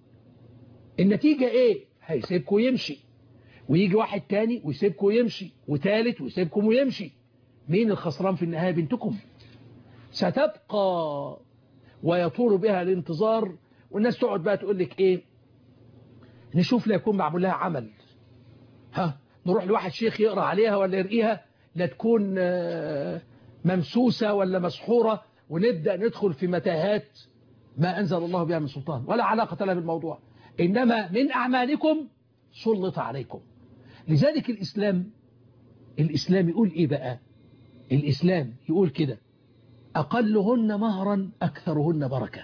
[SPEAKER 2] ايه؟ هيسيبكم ويمشي، ويجي واحد تاني ويسيبكم ويمشي، وثالث ويسيبكم ويمشي. مين الخسران في النهاية؟ بنتكم. ستبقى ويطول بها الانتظار، والناس تقعد بقى تقول لك ايه؟ نشوف لا يكون معمول لها عمل، ها نروح لواحد شيخ يقرأ عليها ولا يرقيها، لا تكون ممسوسة ولا مسحورة، ونبدأ ندخل في متاهات ما أنزل الله بها من سلطان ولا علاقة لها بالموضوع، إنما من أعمالكم سلط عليكم. لذلك الإسلام الإسلام يقول إيه بقى؟ الإسلام يقول كده: أقلهن مهرا أكثرهن بركة،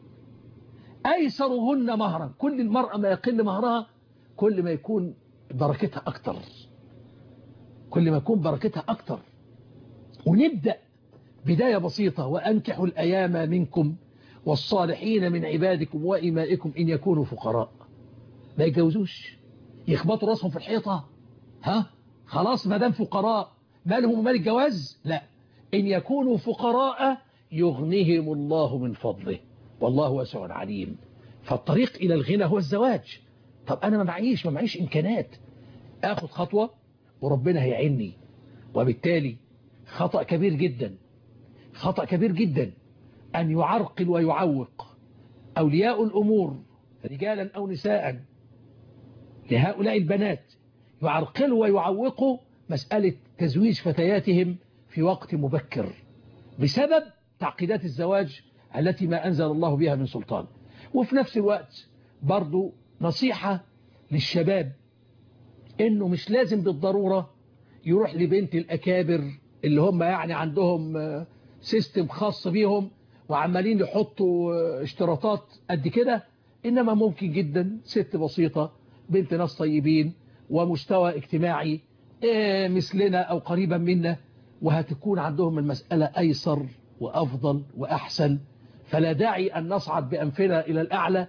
[SPEAKER 2] أيسرهن مهرا. كل المرأة ما يقل مهرها كل ما يكون بركتها أكتر، كل ما يكون بركتها أكتر. ونبدأ بداية بسيطة: وأنكحوا الأيام منكم والصالحين من عبادكم وإمائكم إن يكونوا فقراء. ما يتجوزوش يخبطوا راسهم في الحيطة، ها خلاص ما دام فقراء ما لهم مال الجواز؟ لا، إن يكونوا فقراء يغنيهم الله من فضله والله واسع عليم. فالطريق إلى الغنى هو الزواج. طب أنا ما معيش ما معيش إمكانات أخذ خطوة وربنا هيعني. وبالتالي خطأ كبير جدا، خطأ كبير جدا أن يعرقل ويعوق أولياء الأمور رجالا أو نساء لهؤلاء البنات، يعرقلوا ويعوقوا مسألة تزويج فتياتهم في وقت مبكر بسبب تعقيدات الزواج التي ما أنزل الله بها من سلطان. وفي نفس الوقت برضو نصيحة للشباب إنه مش لازم بالضرورة يروح لبنت الأكابر اللي هم يعني عندهم سيستم خاص بيهم وعمالين يحطوا اشتراطات قد كده، إنما ممكن جدا ست بسيطة بنت ناس طيبين ومستوى اجتماعي مثلنا أو قريبا منا، وهتكون عندهم المسألة أيسر وأفضل وأحسن. فلا داعي أن نصعد بأنفنا إلى الأعلى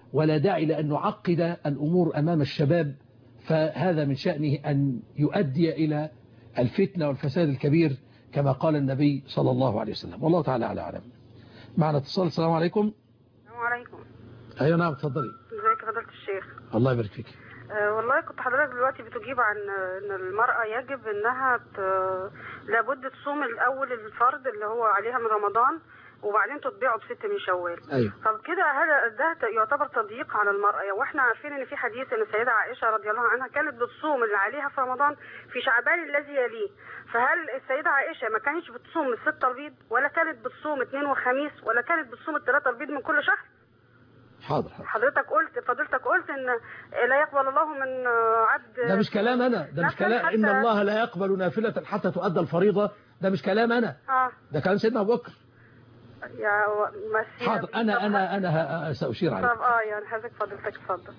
[SPEAKER 2] ولا داعي لأن نعقد الأمور أمام الشباب، فهذا من شأنه أن يؤدي إلى الفتنة والفساد الكبير كما قال النبي صلى الله عليه وسلم. والله تعالى على أعلم. معنا اتصال. السلام عليكم.
[SPEAKER 10] السلام عليكم.
[SPEAKER 2] أيوة نعم اتفضلي.
[SPEAKER 10] ازيك فضيلة الشيخ؟
[SPEAKER 2] الله يبارك فيك.
[SPEAKER 10] أه والله كنت حضرتك دلوقتي بتجيب عن ان المرأة يجب انها ت... لابد تصوم الاول الفرض اللي هو عليها من رمضان وبعدين تتبعه بست من شوال.
[SPEAKER 2] أيوة.
[SPEAKER 10] طب كده هذا ده يعتبر تضييق على المرأة، واحنا عارفين ان في حديث ان السيدة عائشة رضي الله عنها كانت بتصوم اللي عليها في رمضان في شعبان الذي يليه، فهل السيدة عائشة ما كانتش بتصوم الستة البيض ولا كانت بتصوم اثنين وخميس ولا كانت بتصوم الثلاثة البيض من كل شهر؟
[SPEAKER 2] حاضر حاضر.
[SPEAKER 10] حضرتك قلت فضلتك قلت ان لا يقبل الله من عبد.
[SPEAKER 2] ده مش كلام انا، ده مش كلام ان الله لا يقبل نافلة حتى تؤدى الفريضة، ده مش كلام انا.
[SPEAKER 10] اه
[SPEAKER 2] ده كلام سيدنا ابو بكر.
[SPEAKER 10] يا مسيح.
[SPEAKER 2] حاضر انا انا انا سأشير عليك.
[SPEAKER 10] طب اه يعني حضرتك فضلتك اتفضل.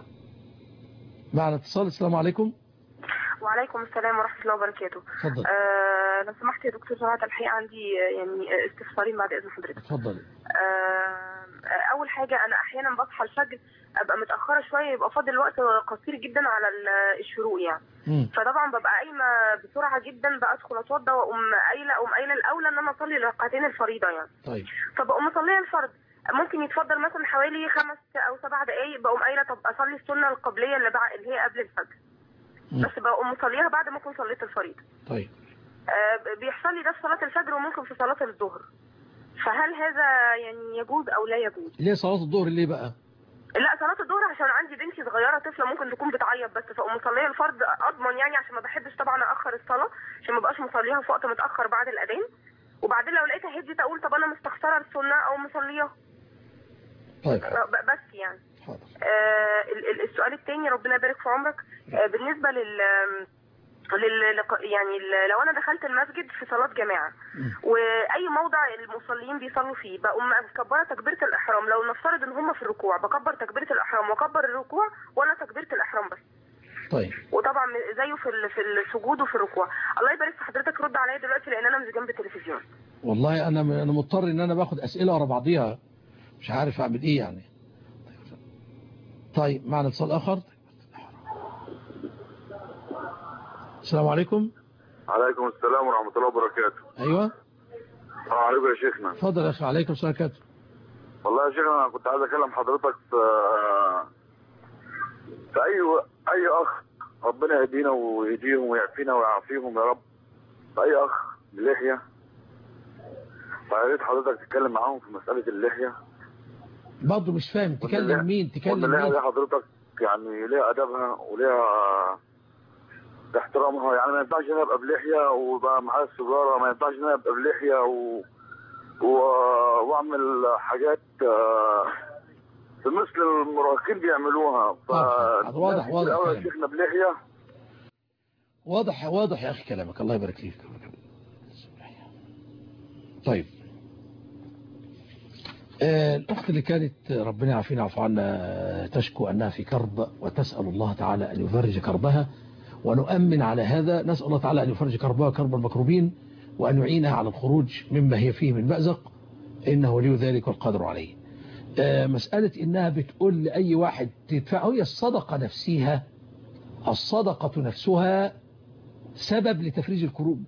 [SPEAKER 2] معنا اتصال. السلام عليكم.
[SPEAKER 11] وعليكم السلام ورحمة الله وبركاته.
[SPEAKER 2] اتفضل.
[SPEAKER 11] آه لو سمحت يا دكتور سماحة، الحقيقة عندي يعني استفسارين بعد إذن حضرتك.
[SPEAKER 2] اتفضلي.
[SPEAKER 11] آه أول حاجة أنا أحيانا بصحى الفجر أبقى متأخرة شوية، يبقى فاضل وقت قصير جدا على الشروق يعني. م. فطبعا ببقى قايمة بسرعة جدا، بدخل أتوضى وأقوم قايلة أقوم قايلة الأولى إن أنا أصلي ركعتين الفريضة يعني.
[SPEAKER 2] طيب.
[SPEAKER 11] فبقوم مصلية الفرض، ممكن يتفضل مثلا حوالي خمس أو سبع دقايق بقوم قايلة طب أصلي السنة القبلية اللي, بع... اللي هي قبل الفجر. م. بس بقوم مصليها بعد ما أكون صليت الفريضة.
[SPEAKER 2] طيب.
[SPEAKER 11] آه بيحصل لي ده في صلاة الفجر وممكن في صلاة الظهر، فهل هذا يعني يجوز أو لا يجوز؟
[SPEAKER 2] ليه صلاة الظهر ليه بقى؟
[SPEAKER 11] لا صلاة الظهر عشان عندي بنتي صغيرة طفلة ممكن تكون بتعيط بس، فأقوم مصلية الفرض أضمن يعني، عشان ما بحبش طبعا أأخر الصلاة عشان ما بقاش مصليها في وقت متأخر بعد الأذان، وبعدين لو لقيتها هديت أقول طب أنا مستخسرة السنة أو مصليها.
[SPEAKER 2] طيب.
[SPEAKER 11] بس يعني.
[SPEAKER 2] حاضر.
[SPEAKER 11] آه السؤال الثاني ربنا يبارك في عمرك، آه بالنسبة لل لل يعني لو انا دخلت المسجد في صلاه جماعه واي موضع المصلين بيصلوا فيه بقوم مكبره تكبيره الاحرام، لو نفترض ان هم في الركوع بكبر تكبيره الاحرام واكبر الركوع ولا تكبيره الاحرام بس.
[SPEAKER 2] طيب.
[SPEAKER 11] وطبعا زيه في في السجود وفي الركوع. الله يبارك في حضرتك، رد عليا دلوقتي لان انا مش جنب التلفزيون.
[SPEAKER 2] والله انا انا مضطر ان انا باخد اسئله ورا بعضيها، مش عارف اعمل ايه يعني. طيب معنا اتصال اخر. السلام عليكم.
[SPEAKER 12] عليكم السلام ورحمة الله وبركاته.
[SPEAKER 2] ايوه.
[SPEAKER 12] السلام عليكم يا شيخنا.
[SPEAKER 2] اتفضل يا اخي. عليكم السلام ورحمة الله.
[SPEAKER 12] والله يا شيخنا انا كنت عايز اكلم حضرتك في في اي اي اخ ربنا يهدينا ويهديهم ويعافينا ويعافيهم يا رب، في اي اخ بلحية، فيا ريت حضرتك تتكلم معاهم في مسألة اللحية.
[SPEAKER 2] برضه مش فاهم تكلم مين تكلم مين؟
[SPEAKER 12] اللحية دي حضرتك يعني ليها ادبها وليها باحترامها، يعني ما ينفعش انا ابقى بلحيه وبقى معايا السيجاره، ما ينفعش انا ابقى بلحيه و... و... واعمل حاجات في مثل المراهقين بيعملوها. ف
[SPEAKER 2] واضح واضح
[SPEAKER 12] يا شيخنا بلحيه.
[SPEAKER 2] واضح واضح يا اخي كلامك، الله يبارك فيك. طيب آه الاخت اللي كانت ربنا يعافينا ويعفو عنا تشكو انها في كرب وتسال الله تعالى ان يفرج كربها، ونؤمن على هذا، نسأل الله تعالى أن يفرج كربها كرب المكروبين وأن يعينها على الخروج مما هي فيه من مأزق، إنه ولي ذلك والقادر عليه. آه مسألة إنها بتقول لأي واحد تدفعه، هي الصدقة نفسها، الصدقة نفسها سبب لتفريج الكروب،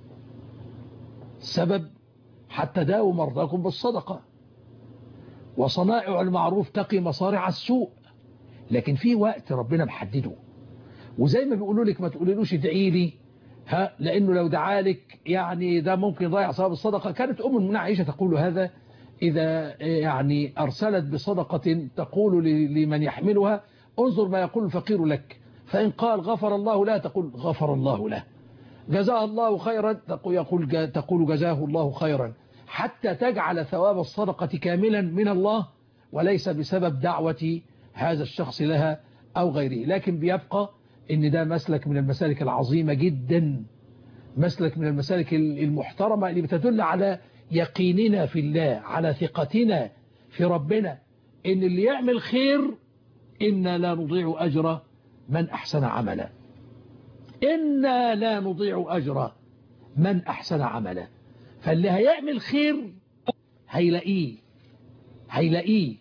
[SPEAKER 2] سبب حتى داووا مرضاكم بالصدقة، وصنائع المعروف تقي مصارع السوء، لكن في وقت ربنا محدده، وزي ما بيقولوا لك ما تقوليلوش ادعي لي، ها لانه لو دعالك يعني ده ممكن يضيع ثواب الصدقه. كانت ام المؤمنين عائشه تقول هذا اذا يعني ارسلت بصدقه تقول لمن يحملها انظر ما يقول الفقير لك، فان قال غفر الله له تقول غفر الله له، جزاه الله خيرا تقول يقول تقول جزاه الله خيرا، حتى تجعل ثواب الصدقه كاملا من الله وليس بسبب دعوه هذا الشخص لها او غيره. لكن بيبقى ان ده مسلك من المسالك العظيمة جدا، مسلك من المسالك المحترمة اللي بتدل على يقيننا في الله، على ثقتنا في ربنا، ان اللي يعمل خير إنا لا نضيع أجر من أحسن عملا، إنا لا نضيع أجر من أحسن عملا. فاللي هيعمل خير هيلاقيه هيلاقيه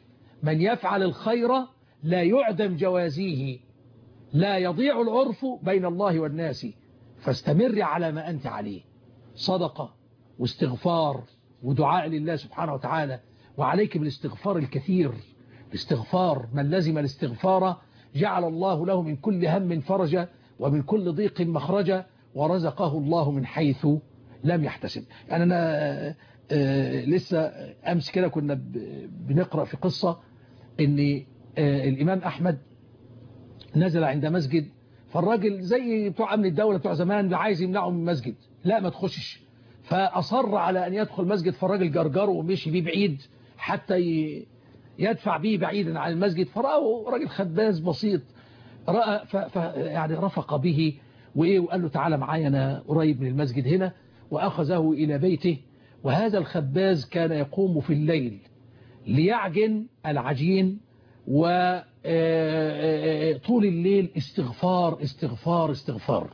[SPEAKER 2] من يفعل الخير لا يعدم جوازيه، لا يضيع العرف بين الله والناس، فاستمر على ما أنت عليه، صدقة واستغفار ودعاء لله سبحانه وتعالى. وعليك بالاستغفار الكثير، الاستغفار، من لزم الاستغفار جعل الله له من كل هم فرجا ومن كل ضيق مخرجا ورزقه الله من حيث لم يحتسب. يعني أنا آآ آآ لسه أمس كده كنا بنقرأ في قصة إن الإمام أحمد نزل عند مسجد، فالراجل زي بتوع أمن الدولة بتوع زمان عايز يمنعه من المسجد، لا ما تخشش، فأصر على أن يدخل مسجد، فالراجل جرجره ومشي بيه بعيد حتى يدفع بيه بعيدا عن المسجد، فرأه راجل خباز بسيط، رأى ف ف يعني رفق به وإيه وقال له تعالى معايا أنا قريب من المسجد هنا، وأخذه إلى بيته. وهذا الخباز كان يقوم في الليل ليعجن العجين، وطول الليل استغفار استغفار استغفار.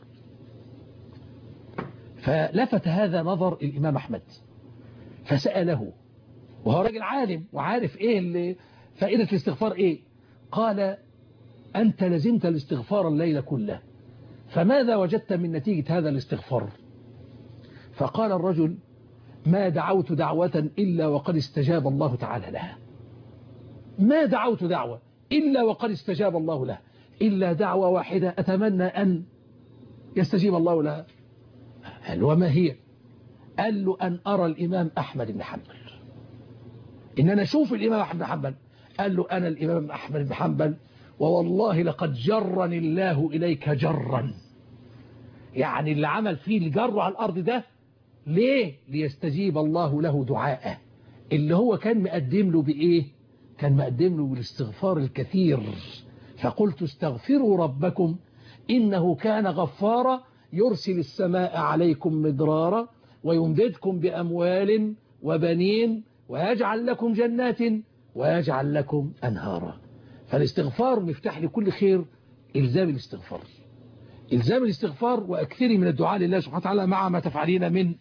[SPEAKER 2] فلفت هذا نظر الإمام أحمد فسأله، وهو راجل عالم وعارف إيه اللي فائدة الاستغفار إيه. قال أنت لزمت الاستغفار الليل كله، فماذا وجدت من نتيجة هذا الاستغفار؟ فقال الرجل ما دعوت دعوة إلا وقد استجاب الله تعالى لها، ما دعوت دعوة إلا وقد استجاب الله لها، إلا دعوة واحدة أتمنى أن يستجيب الله لها. قال وما هي؟ قال له أن أرى الإمام أحمد بن حنبل، إن أنا أشوف الإمام أحمد بن حنبل. قال له أنا الإمام أحمد بن حنبل، ووالله لقد جرني الله إليك جرا، يعني اللي عمل فيه الجر على الأرض ده ليه؟ ليستجيب الله له دعاءه اللي هو كان مقدم له بإيه؟ كان مقدم له بالاستغفار الكثير. فقلت استغفروا ربكم إنه كان غفارا يرسل السماء عليكم مدرارا ويمددكم بأموال وبنين ويجعل لكم جنات ويجعل لكم أنهارا. فالاستغفار مفتاح لكل خير، إلزام الاستغفار، إلزام الاستغفار، وأكثري من الدعاء لله سبحانه وتعالى مع ما تفعلين من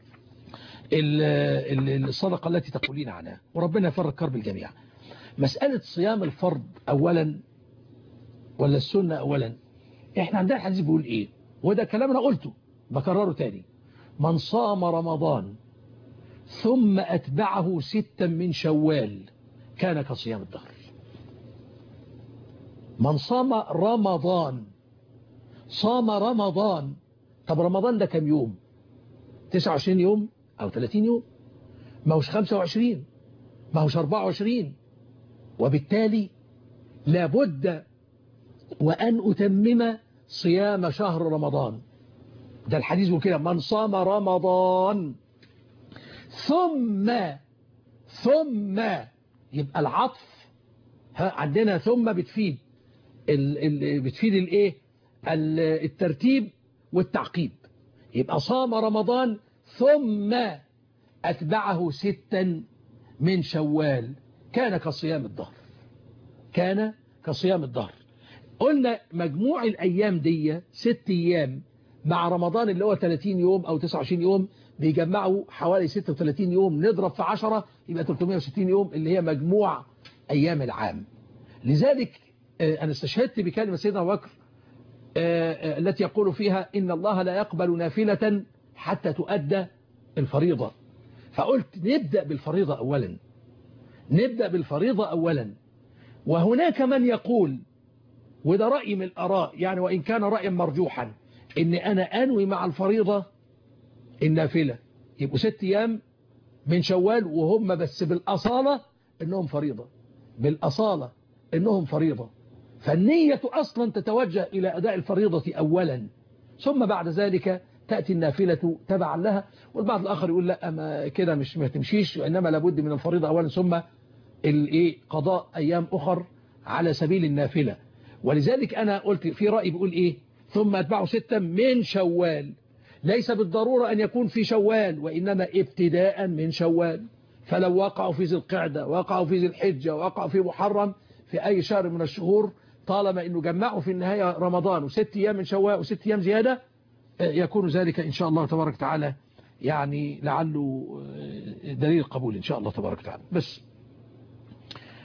[SPEAKER 2] الصدقة التي تقولين عنها، وربنا يفرج كرب الجميع. مسألة صيام الفرض أولا ولا السنة أولا، إحنا عندنا الحديث بيقول إيه، وده كلام أنا قلته بكرره تاني: من صام رمضان ثم أتبعه ستا من شوال كان كصيام الدهر. من صام رمضان، صام رمضان، طب رمضان ده كم يوم؟ تسعة وعشرين يوم أو ثلاثين يوم، ما هوش خمسة وعشرين، ما هوش أربعة وعشرين، وبالتالي لابد وأن أتمم صيام شهر رمضان. ده الحديث بيقول كده: من صام رمضان ثم ثم يبقى العطف عندنا ثم بتفيد ال ال بتفيد الايه؟ الترتيب والتعقيب. يبقى صام رمضان ثم أتبعه ستا من شوال كان كصيام الدهر، كان كصيام الدهر. قلنا مجموع الأيام دي ست أيام مع رمضان اللي هو ثلاثين يوم أو تسعة وعشرين يوم بيجمعوا حوالي ستة وثلاثين يوم، نضرب في عشرة يبقى ثلاثمائة وستين يوم اللي هي مجموع أيام العام. لذلك أنا استشهدت بكلمة سيدنا أبو بكر التي يقول فيها: إن الله لا يقبل نافلة حتى تؤدى الفريضة. فقلت نبدأ بالفريضة أولا، نبدأ بالفريضة أولا. وهناك من يقول، وده رأي من الآراء يعني وإن كان رأيا مرجوحا، إن أنا أنوي مع الفريضة النافلة، يبقوا ست أيام من شوال وهم بس بالأصالة إنهم فريضة، بالأصالة إنهم فريضة. فالنية أصلا تتوجه إلى أداء الفريضة أولا، ثم بعد ذلك تأتي النافلة تبعا لها. والبعض الآخر يقول لا ما كده مش ما تمشيش، وإنما لابد من الفريضة أولا ثم الإيه قضاء أيام أخر على سبيل النافلة. ولذلك أنا قلت في رأي بيقول إيه: ثم أتبعوا ستة من شوال. ليس بالضرورة أن يكون في شوال، وإنما ابتداء من شوال. فلو وقعوا في ذي القعدة، وقعوا في ذي الحجة، وقعوا في محرم، في أي شهر من الشهور، طالما أنه جمعوا في النهاية رمضان وست أيام من شوال وست أيام زيادة، يكون ذلك إن شاء الله تبارك وتعالى يعني لعله دليل قبول إن شاء الله تبارك وتعالى. بس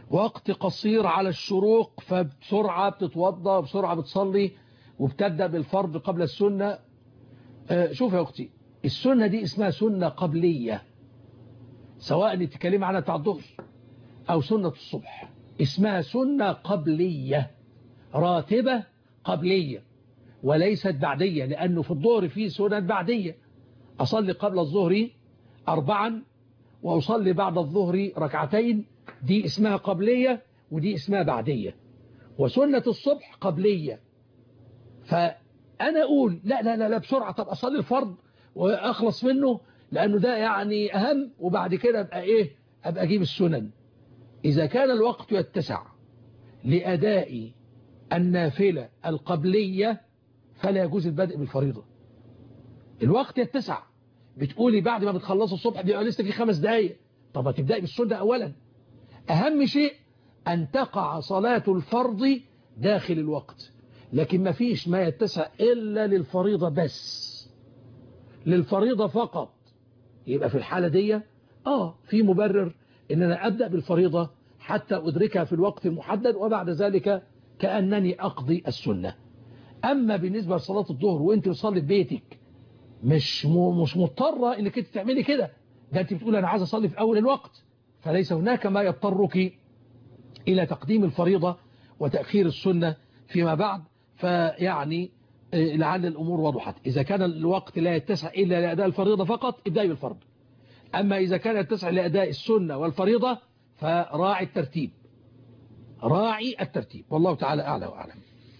[SPEAKER 2] وقت قصير على الشروق فبسرعة بتتوضى وبسرعة بتصلي وبتبدأ بالفرض قبل السنة. شوف يا أختي، السنة دي اسمها سنة قبلية، سواء تتكلم عنها بتاع الظهر أو سنة الصبح، اسمها سنة قبلية راتبة قبلية وليست بعدية، لأنه في الظهر فيه سنة بعدية، أصلي قبل الظهر أربعا وأصلي بعد الظهر ركعتين، دي اسمها قبلية ودي اسمها بعدية. وسنة الصبح قبلية، فأنا أقول لا لا لا, لا بسرعة، طب أصلي الفرض وأخلص منه لأنه ده يعني أهم، وبعد كده أبقى إيه أبقى أجيب السنن. إذا كان الوقت يتسع لأداء النافلة القبلية فلا يجوز البدء بالفريضة. الوقت يتسع، بتقولي بعد ما بتخلصوا الصبح بيبقى لسه في خمس دقايق، طب هتبدأي بالسنة أولا. أهم شيء أن تقع صلاة الفرض داخل الوقت، لكن ما فيش ما يتسع إلا للفريضة بس، للفريضة فقط. يبقى في الحالة دي آه في مبرر إن أنا أبدأ بالفريضة حتى أدركها في الوقت المحدد، وبعد ذلك كأنني أقضي السنة. أما بالنسبة لصلاة الظهر وأنت بتصلي في بيتك مش مش مضطرة إنك أنت تعملي كده، ده أنت بتقول أنا عايز أصلي في أول الوقت، فليس هناك ما يضطرك إلى تقديم الفريضة وتأخير السنة فيما بعد. فيعني لعل الأمور وضحت. إذا كان الوقت لا يتسع إلا لأداء الفريضة فقط ابدأي بالفرض، أما إذا كان يتسع لأداء السنة والفريضة فراعي الترتيب، راعي الترتيب، والله تعالى أعلى وأعلم.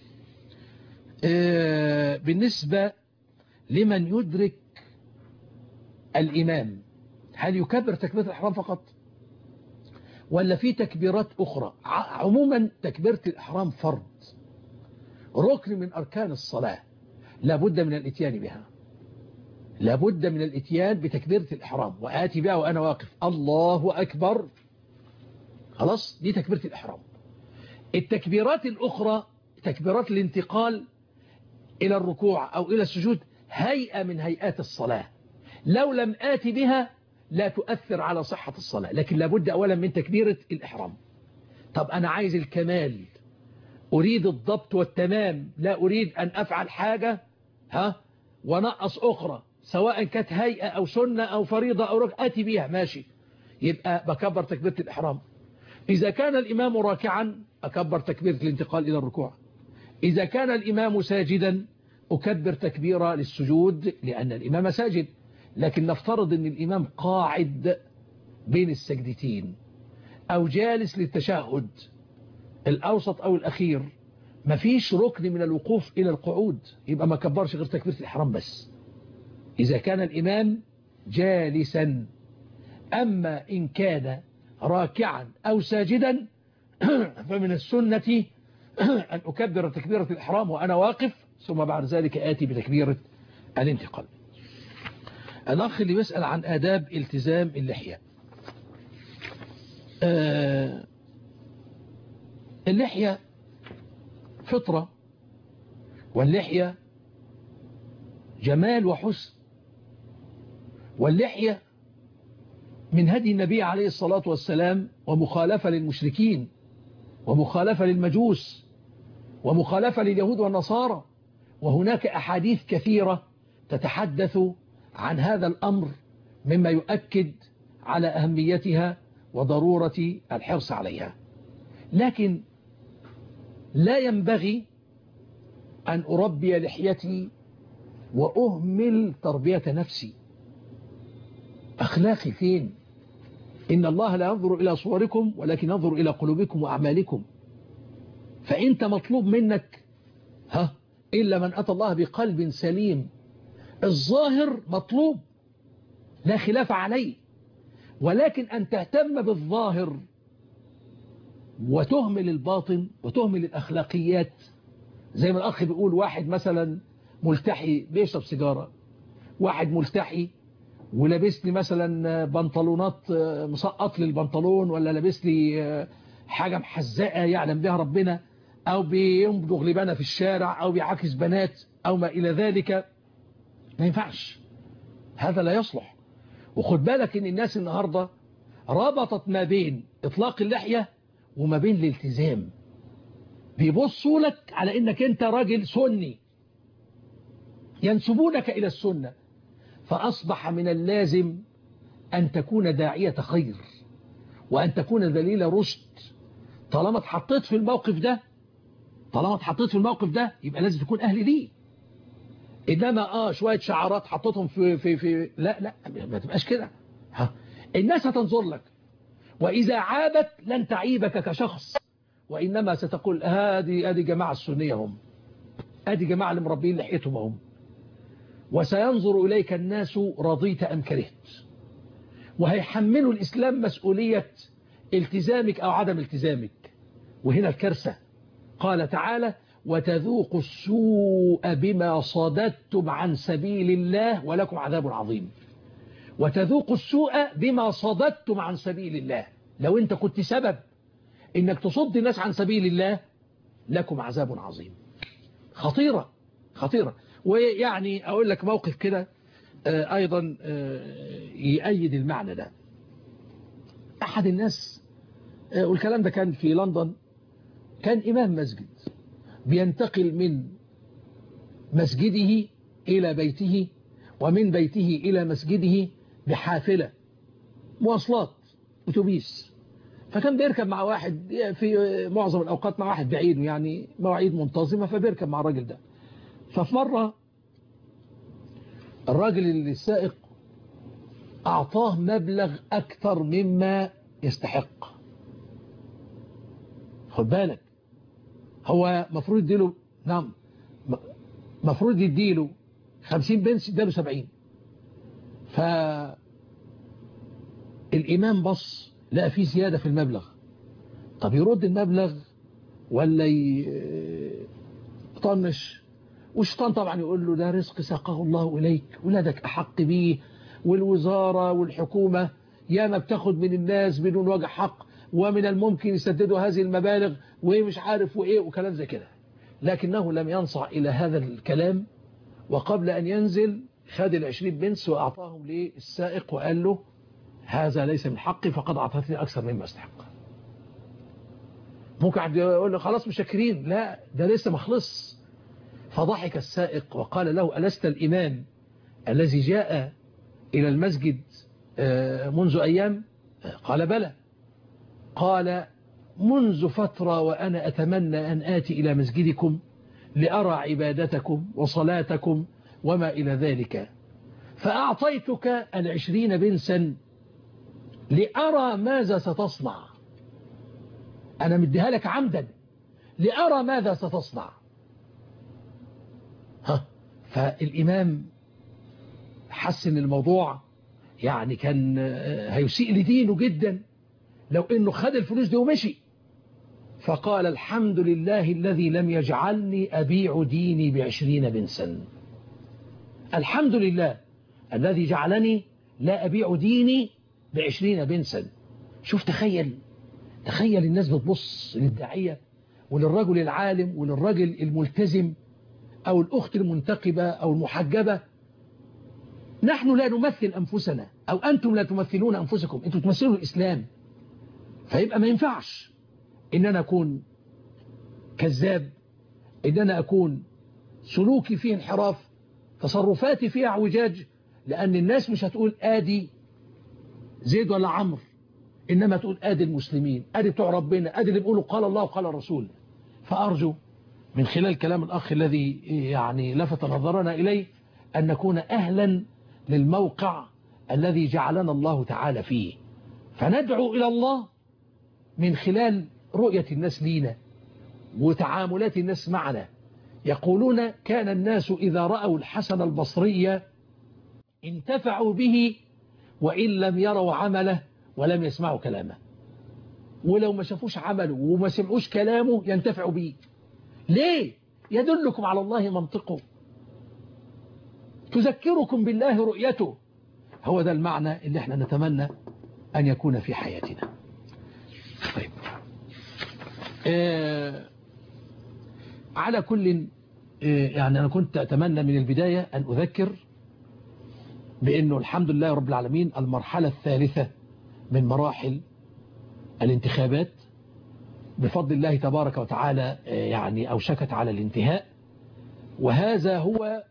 [SPEAKER 2] بالنسبة لمن يدرك الإمام، هل يكبر تكبيرة الإحرام فقط ولا في تكبيرات أخرى؟ عموما تكبيرة الإحرام فرض، ركن من أركان الصلاة، لابد من الاتيان بها، لابد من الاتيان بتكبيرة الإحرام، وآتي بها وأنا واقف الله أكبر، خلاص دي تكبيرة الإحرام. التكبيرات الأخرى تكبيرات الانتقال إلى الركوع أو إلى السجود هيئة من هيئات الصلاة، لو لم آتي بها لا تؤثر على صحة الصلاة، لكن لابد أولا من تكبيرة الإحرام. طب أنا عايز الكمال، أريد الضبط والتمام، لا أريد أن أفعل حاجة ها ونقص أخرى، سواء كانت هيئة أو سنة أو فريضة أو ركعة آتي بها ماشي، يبقى بكبر تكبيرة الإحرام. إذا كان الإمام راكعا أكبر تكبيرة الانتقال إلى الركوع، إذا كان الإمام ساجدا أكبر تكبيرة للسجود لأن الإمام ساجد. لكن نفترض أن الإمام قاعد بين السجدتين أو جالس للتشهد الأوسط أو الأخير، مفيش ركن من الوقوف إلى القعود، يبقى ما كبرش غير تكبيرة الإحرام بس إذا كان الإمام جالسا. أما إن كان راكعا أو ساجدا فمن السنة أن أكبر تكبيرة الإحرام وأنا واقف، ثم بعد ذلك آتي بتكبيرة الانتقال. الأخ اللي بيسأل عن آداب التزام اللحية، آه اللحية فطرة، واللحية جمال وحسن، واللحية من هدي النبي عليه الصلاة والسلام، ومخالفة للمشركين ومخالفة للمجوس ومخالفة لليهود والنصارى. وهناك أحاديث كثيرة تتحدث عن هذا الأمر مما يؤكد على أهميتها وضرورة الحرص عليها. لكن لا ينبغي أن أربي لحيتي وأهمل تربية نفسي. أخلاقي فين؟ إن الله لا ينظر إلى صوركم ولكن ينظر إلى قلوبكم وأعمالكم. فأنت مطلوب منك ها إلا من أتى الله بقلب سليم. الظاهر مطلوب لا خلاف عليه، ولكن أن تهتم بالظاهر وتهمل الباطن وتهمل الأخلاقيات. زي ما الأخ بيقول واحد مثلا ملتحي بيشرب سيجارة، واحد ملتحي ولابس لي مثلا بنطلونات مسقط لي البنطلون، ولا لابس لي حاجة محزقة يعلم بها ربنا، أو بيمضغ لبنة في الشارع، أو بيعاكس بنات أو ما إلى ذلك، ما ينفعش، هذا لا يصلح. وخد بالك إن الناس النهاردة ربطت ما بين إطلاق اللحية وما بين الالتزام. بيبصوا لك على انك انت راجل سني، ينسبونك الى السنة، فاصبح من اللازم ان تكون داعية خير وان تكون دليل رشد. طالما اتحطيت في الموقف ده طالما اتحطيت في الموقف ده يبقى لازم تكون اهل ليه. انما اه شوية شعارات حطيتهم في في في لا لا ما تبقاش كده. ها الناس هتنظر لك، واذا عابت لن تعيبك كشخص، وانما ستقول هذه ادي جماعة السنية هم، ادي جماعة اللي مربين لحيتهم هم. وسينظر اليك الناس رضيت ام كرهت، وهيحملوا الاسلام مسؤولية التزامك او عدم التزامك. وهنا الكارثة. قال تعالى وتذوقوا السوء بما صددتم عن سبيل الله ولكم عذاب عظيم. وتذوقوا السوء بما صددتم عن سبيل الله، لو انت كنت سبب انك تصد الناس عن سبيل الله لكم عذاب عظيم. خطيرة خطيرة. ويعني اقول لك موقف كده ايضا يؤيد المعنى ده. احد الناس، والكلام ده كان في لندن، كان امام مسجد بينتقل من مسجده الى بيته ومن بيته الى مسجده بحافلة مواصلات اتوبيس. فكان بيركب مع واحد في معظم الاوقات مع واحد بعيد، يعني مواعيد منتظمة، فبيركب مع الراجل ده. ففي مرة الراجل السائق اعطاه مبلغ اكثر مما يستحق. خد بالك، هو مفروض يديله، نعم مفروض يديله خمسين بنس، اداله سبعين. فالإمام بص لقى فيه زيادة في المبلغ. طب يرد المبلغ ولا يطنش؟ والشيطان طبعا يقول له ده رزق ساقه الله إليك، ولادك أحق بيه، والوزارة والحكومة ياما بتاخد من الناس بدون وجه حق، ومن الممكن يسددوا هذه المبالغ ومش عارف وإيه وكلام زي كده. لكنه لم ينصع إلى هذا الكلام، وقبل أن ينزل خد العشرين بنس وأعطاهم للسائق وقال له هذا ليس من حقي فقد أعطتني أكثر مما استحق. ممكن عبد يقول له خلاص مشكرين، لا ده لسه مخلص. فضحك السائق وقال له ألست الإمام الذي جاء إلى المسجد منذ أيام؟ قال بلى. قال منذ فترة وأنا أتمنى أن آتي إلى مسجدكم لأرى عبادتكم وصلاتكم وما إلى ذلك، فأعطيتك العشرين بنسا لأرى ماذا ستصنع. أنا مديها لك عمدا لأرى ماذا ستصنع. ها فالإمام حسن الموضوع، يعني كان هيسيء لدينه جدا لو إنه خد الفلوس دي ومشي. فقال الحمد لله الذي لم يجعلني أبيع ديني بعشرين بنسا. الحمد لله الذي جعلني لا أبيع ديني بعشرين بنسا. شوف، تخيل تخيل الناس بتبص للداعية وللرجل العالم وللرجل الملتزم أو الأخت المنتقبة أو المحجبة. نحن لا نمثل أنفسنا، أو أنتم لا تمثلون أنفسكم، أنتم تمثلون الإسلام. فيبقى ما ينفعش إن أنا أكون كذاب، إن أنا أكون سلوكي فيه انحراف، تصرفاتي فيها اعوجاج، لأن الناس مش هتقول آدي زيد ولا عمرو، إنما تقول آدي المسلمين، آدي بتوع ربنا، آدي اللي بيقولوا قال الله وقال الرسول. فأرجو من خلال كلام الأخ الذي يعني لفت نظرنا إليه أن نكون أهلا للموقع الذي جعلنا الله تعالى فيه، فندعو إلى الله من خلال رؤية الناس لينا وتعاملات الناس معنا. يقولون كان الناس إذا رأوا الحسن البصري انتفعوا به وإن لم يروا عمله ولم يسمعوا كلامه، ولو ما شافوش عمله وما سمعوش كلامه ينتفعوا به. ليه؟ يدلكم على الله منطقه، تذكركم بالله رؤيته. هو ده المعنى اللي احنا نتمنى أن يكون في حياتنا. طيب آه على كل آه يعني أنا كنت أتمنى من البداية أن أذكر بأنه الحمد لله رب العالمين المرحلة الثالثة من مراحل الانتخابات بفضل الله تبارك وتعالى يعني أوشكت على الانتهاء، وهذا هو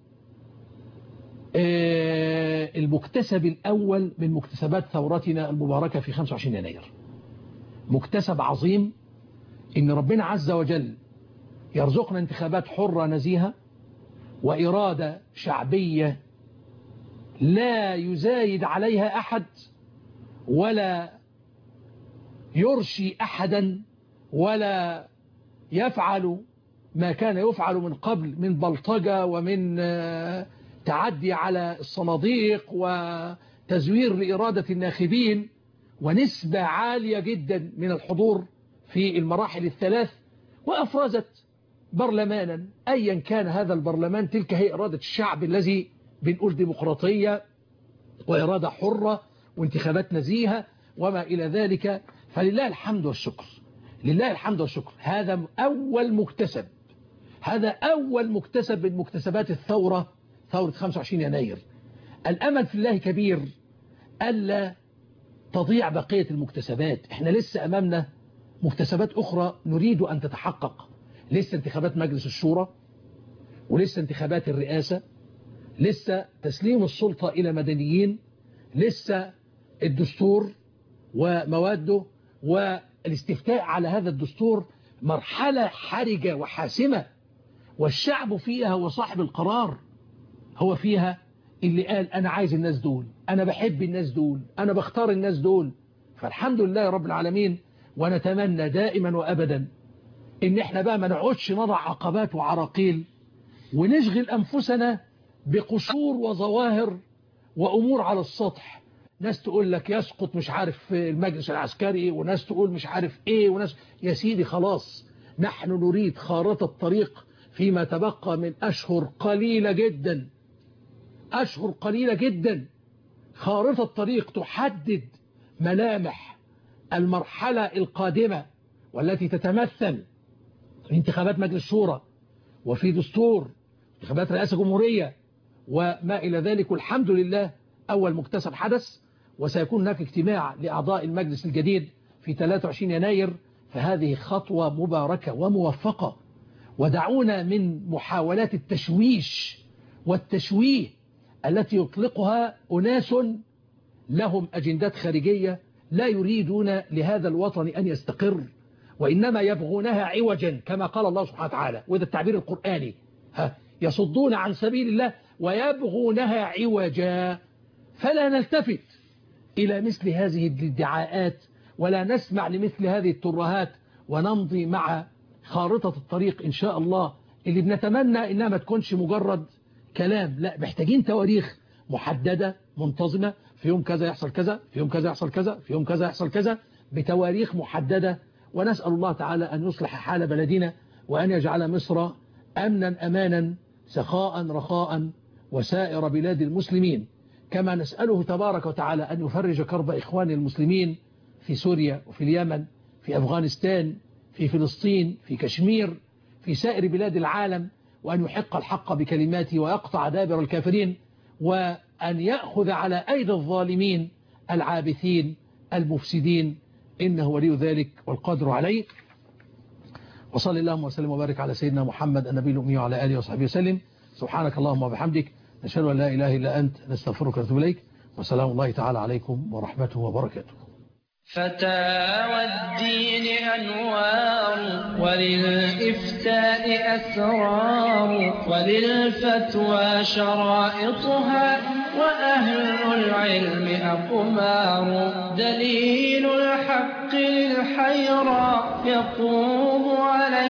[SPEAKER 2] المكتسب الأول من مكتسبات ثورتنا المباركة في خمسة وعشرين يناير. مكتسب عظيم إن ربنا عز وجل يرزقنا انتخابات حرة نزيهة وإرادة شعبية لا يزايد عليها أحد ولا يرشي أحدا ولا يفعل ما كان يفعل من قبل من بلطجة ومن تعدي على الصناديق وتزوير لإرادة الناخبين، ونسبة عالية جدا من الحضور في المراحل الثلاث، وأفرزت برلمانا أيا كان هذا البرلمان. تلك هي إرادة الشعب الذي بنقول ديمقراطية وإرادة حرة وانتخابات نزيهة وما إلى ذلك. فلله الحمد والشكر، لله الحمد والشكر. هذا أول مكتسب، هذا أول مكتسب من مكتسبات الثورة، ثورة خمسة وعشرين يناير. الأمل في الله كبير ألا تضيع بقية المكتسبات. احنا لسه أمامنا مكتسبات أخرى نريد أن تتحقق. لسه انتخابات مجلس الشورى، ولسه انتخابات الرئاسة، لسه تسليم السلطة إلى مدنيين، لسه الدستور ومواده والاستفتاء على هذا الدستور. مرحلة حرجة وحاسمة، والشعب فيها هو صاحب القرار، هو فيها اللي قال أنا عايز الناس دول، أنا بحب الناس دول، أنا بختار الناس دول. فالحمد لله رب العالمين. ونتمنى دائما وأبدا إن احنا بقى ما نقعدش نضع عقبات وعراقيل ونشغل أنفسنا بقشور وظواهر وأمور على السطح. ناس تقول لك يسقط مش عارف المجلس العسكري، وناس تقول مش عارف ايه، وناس يا سيدي خلاص. نحن نريد خارطة الطريق فيما تبقى من أشهر قليلة جدا، أشهر قليلة جدا. خارطة الطريق تحدد ملامح المرحلة القادمة، والتي تتمثل في انتخابات مجلس الشورى، وفي دستور، انتخابات رئاسة جمهورية وما إلى ذلك. والحمد لله أول مكتسب حدث، وسيكون هناك اجتماع لأعضاء المجلس الجديد في ثلاثة وعشرين يناير. فهذه خطوة مباركة وموفقة. ودعونا من محاولات التشويش والتشويه التي يطلقها أناس لهم أجندات خارجية لا يريدون لهذا الوطن أن يستقر، وإنما يبغونها عوجا كما قال الله سبحانه وتعالى، وإذا التعبير القرآني ها يصدون عن سبيل الله ويبغونها عوجا. فلا نلتفت إلى مثل هذه الادعاءات ولا نسمع لمثل هذه الترهات، ونمضي مع خارطة الطريق إن شاء الله، اللي بنتمنى إنها ما تكونش مجرد كلام، لا، محتاجين تواريخ محددة منتظمة. في يوم كذا يحصل كذا، في يوم كذا يحصل كذا، في يوم كذا يحصل كذا، بتواريخ محددة. ونسأل الله تعالى أن يصلح حال بلدنا، وأن يجعل مصر أمنا أمانا سخاء رخاء وسائر بلاد المسلمين. كما نسأله تبارك وتعالى أن يفرج كرب إخوان المسلمين في سوريا وفي اليمن، في أفغانستان، في فلسطين، في كشمير، في سائر بلاد العالم، وأن يحق الحق بكلماته ويقطع دابر الكافرين، وأن يأخذ على أيدي الظالمين العابثين المفسدين، إنه ولي ذلك والقادر عليه. وصلى اللهم وسلم وبارك على سيدنا محمد النبي الأمي وعلى آله وصحبه وسلم. سبحانك اللهم وبحمدك، نشهد أن لا إله إلا أنت، نستغفرك ونتوب إليك، وسلام الله تعالى عليكم ورحمته وبركاته.
[SPEAKER 1] فتاوى الدين أنوار، وللإفتاء أسرار، وللفتوى شرائطها، وأهل العلم أقمار. دليل الحق للحيرى يقوم عليه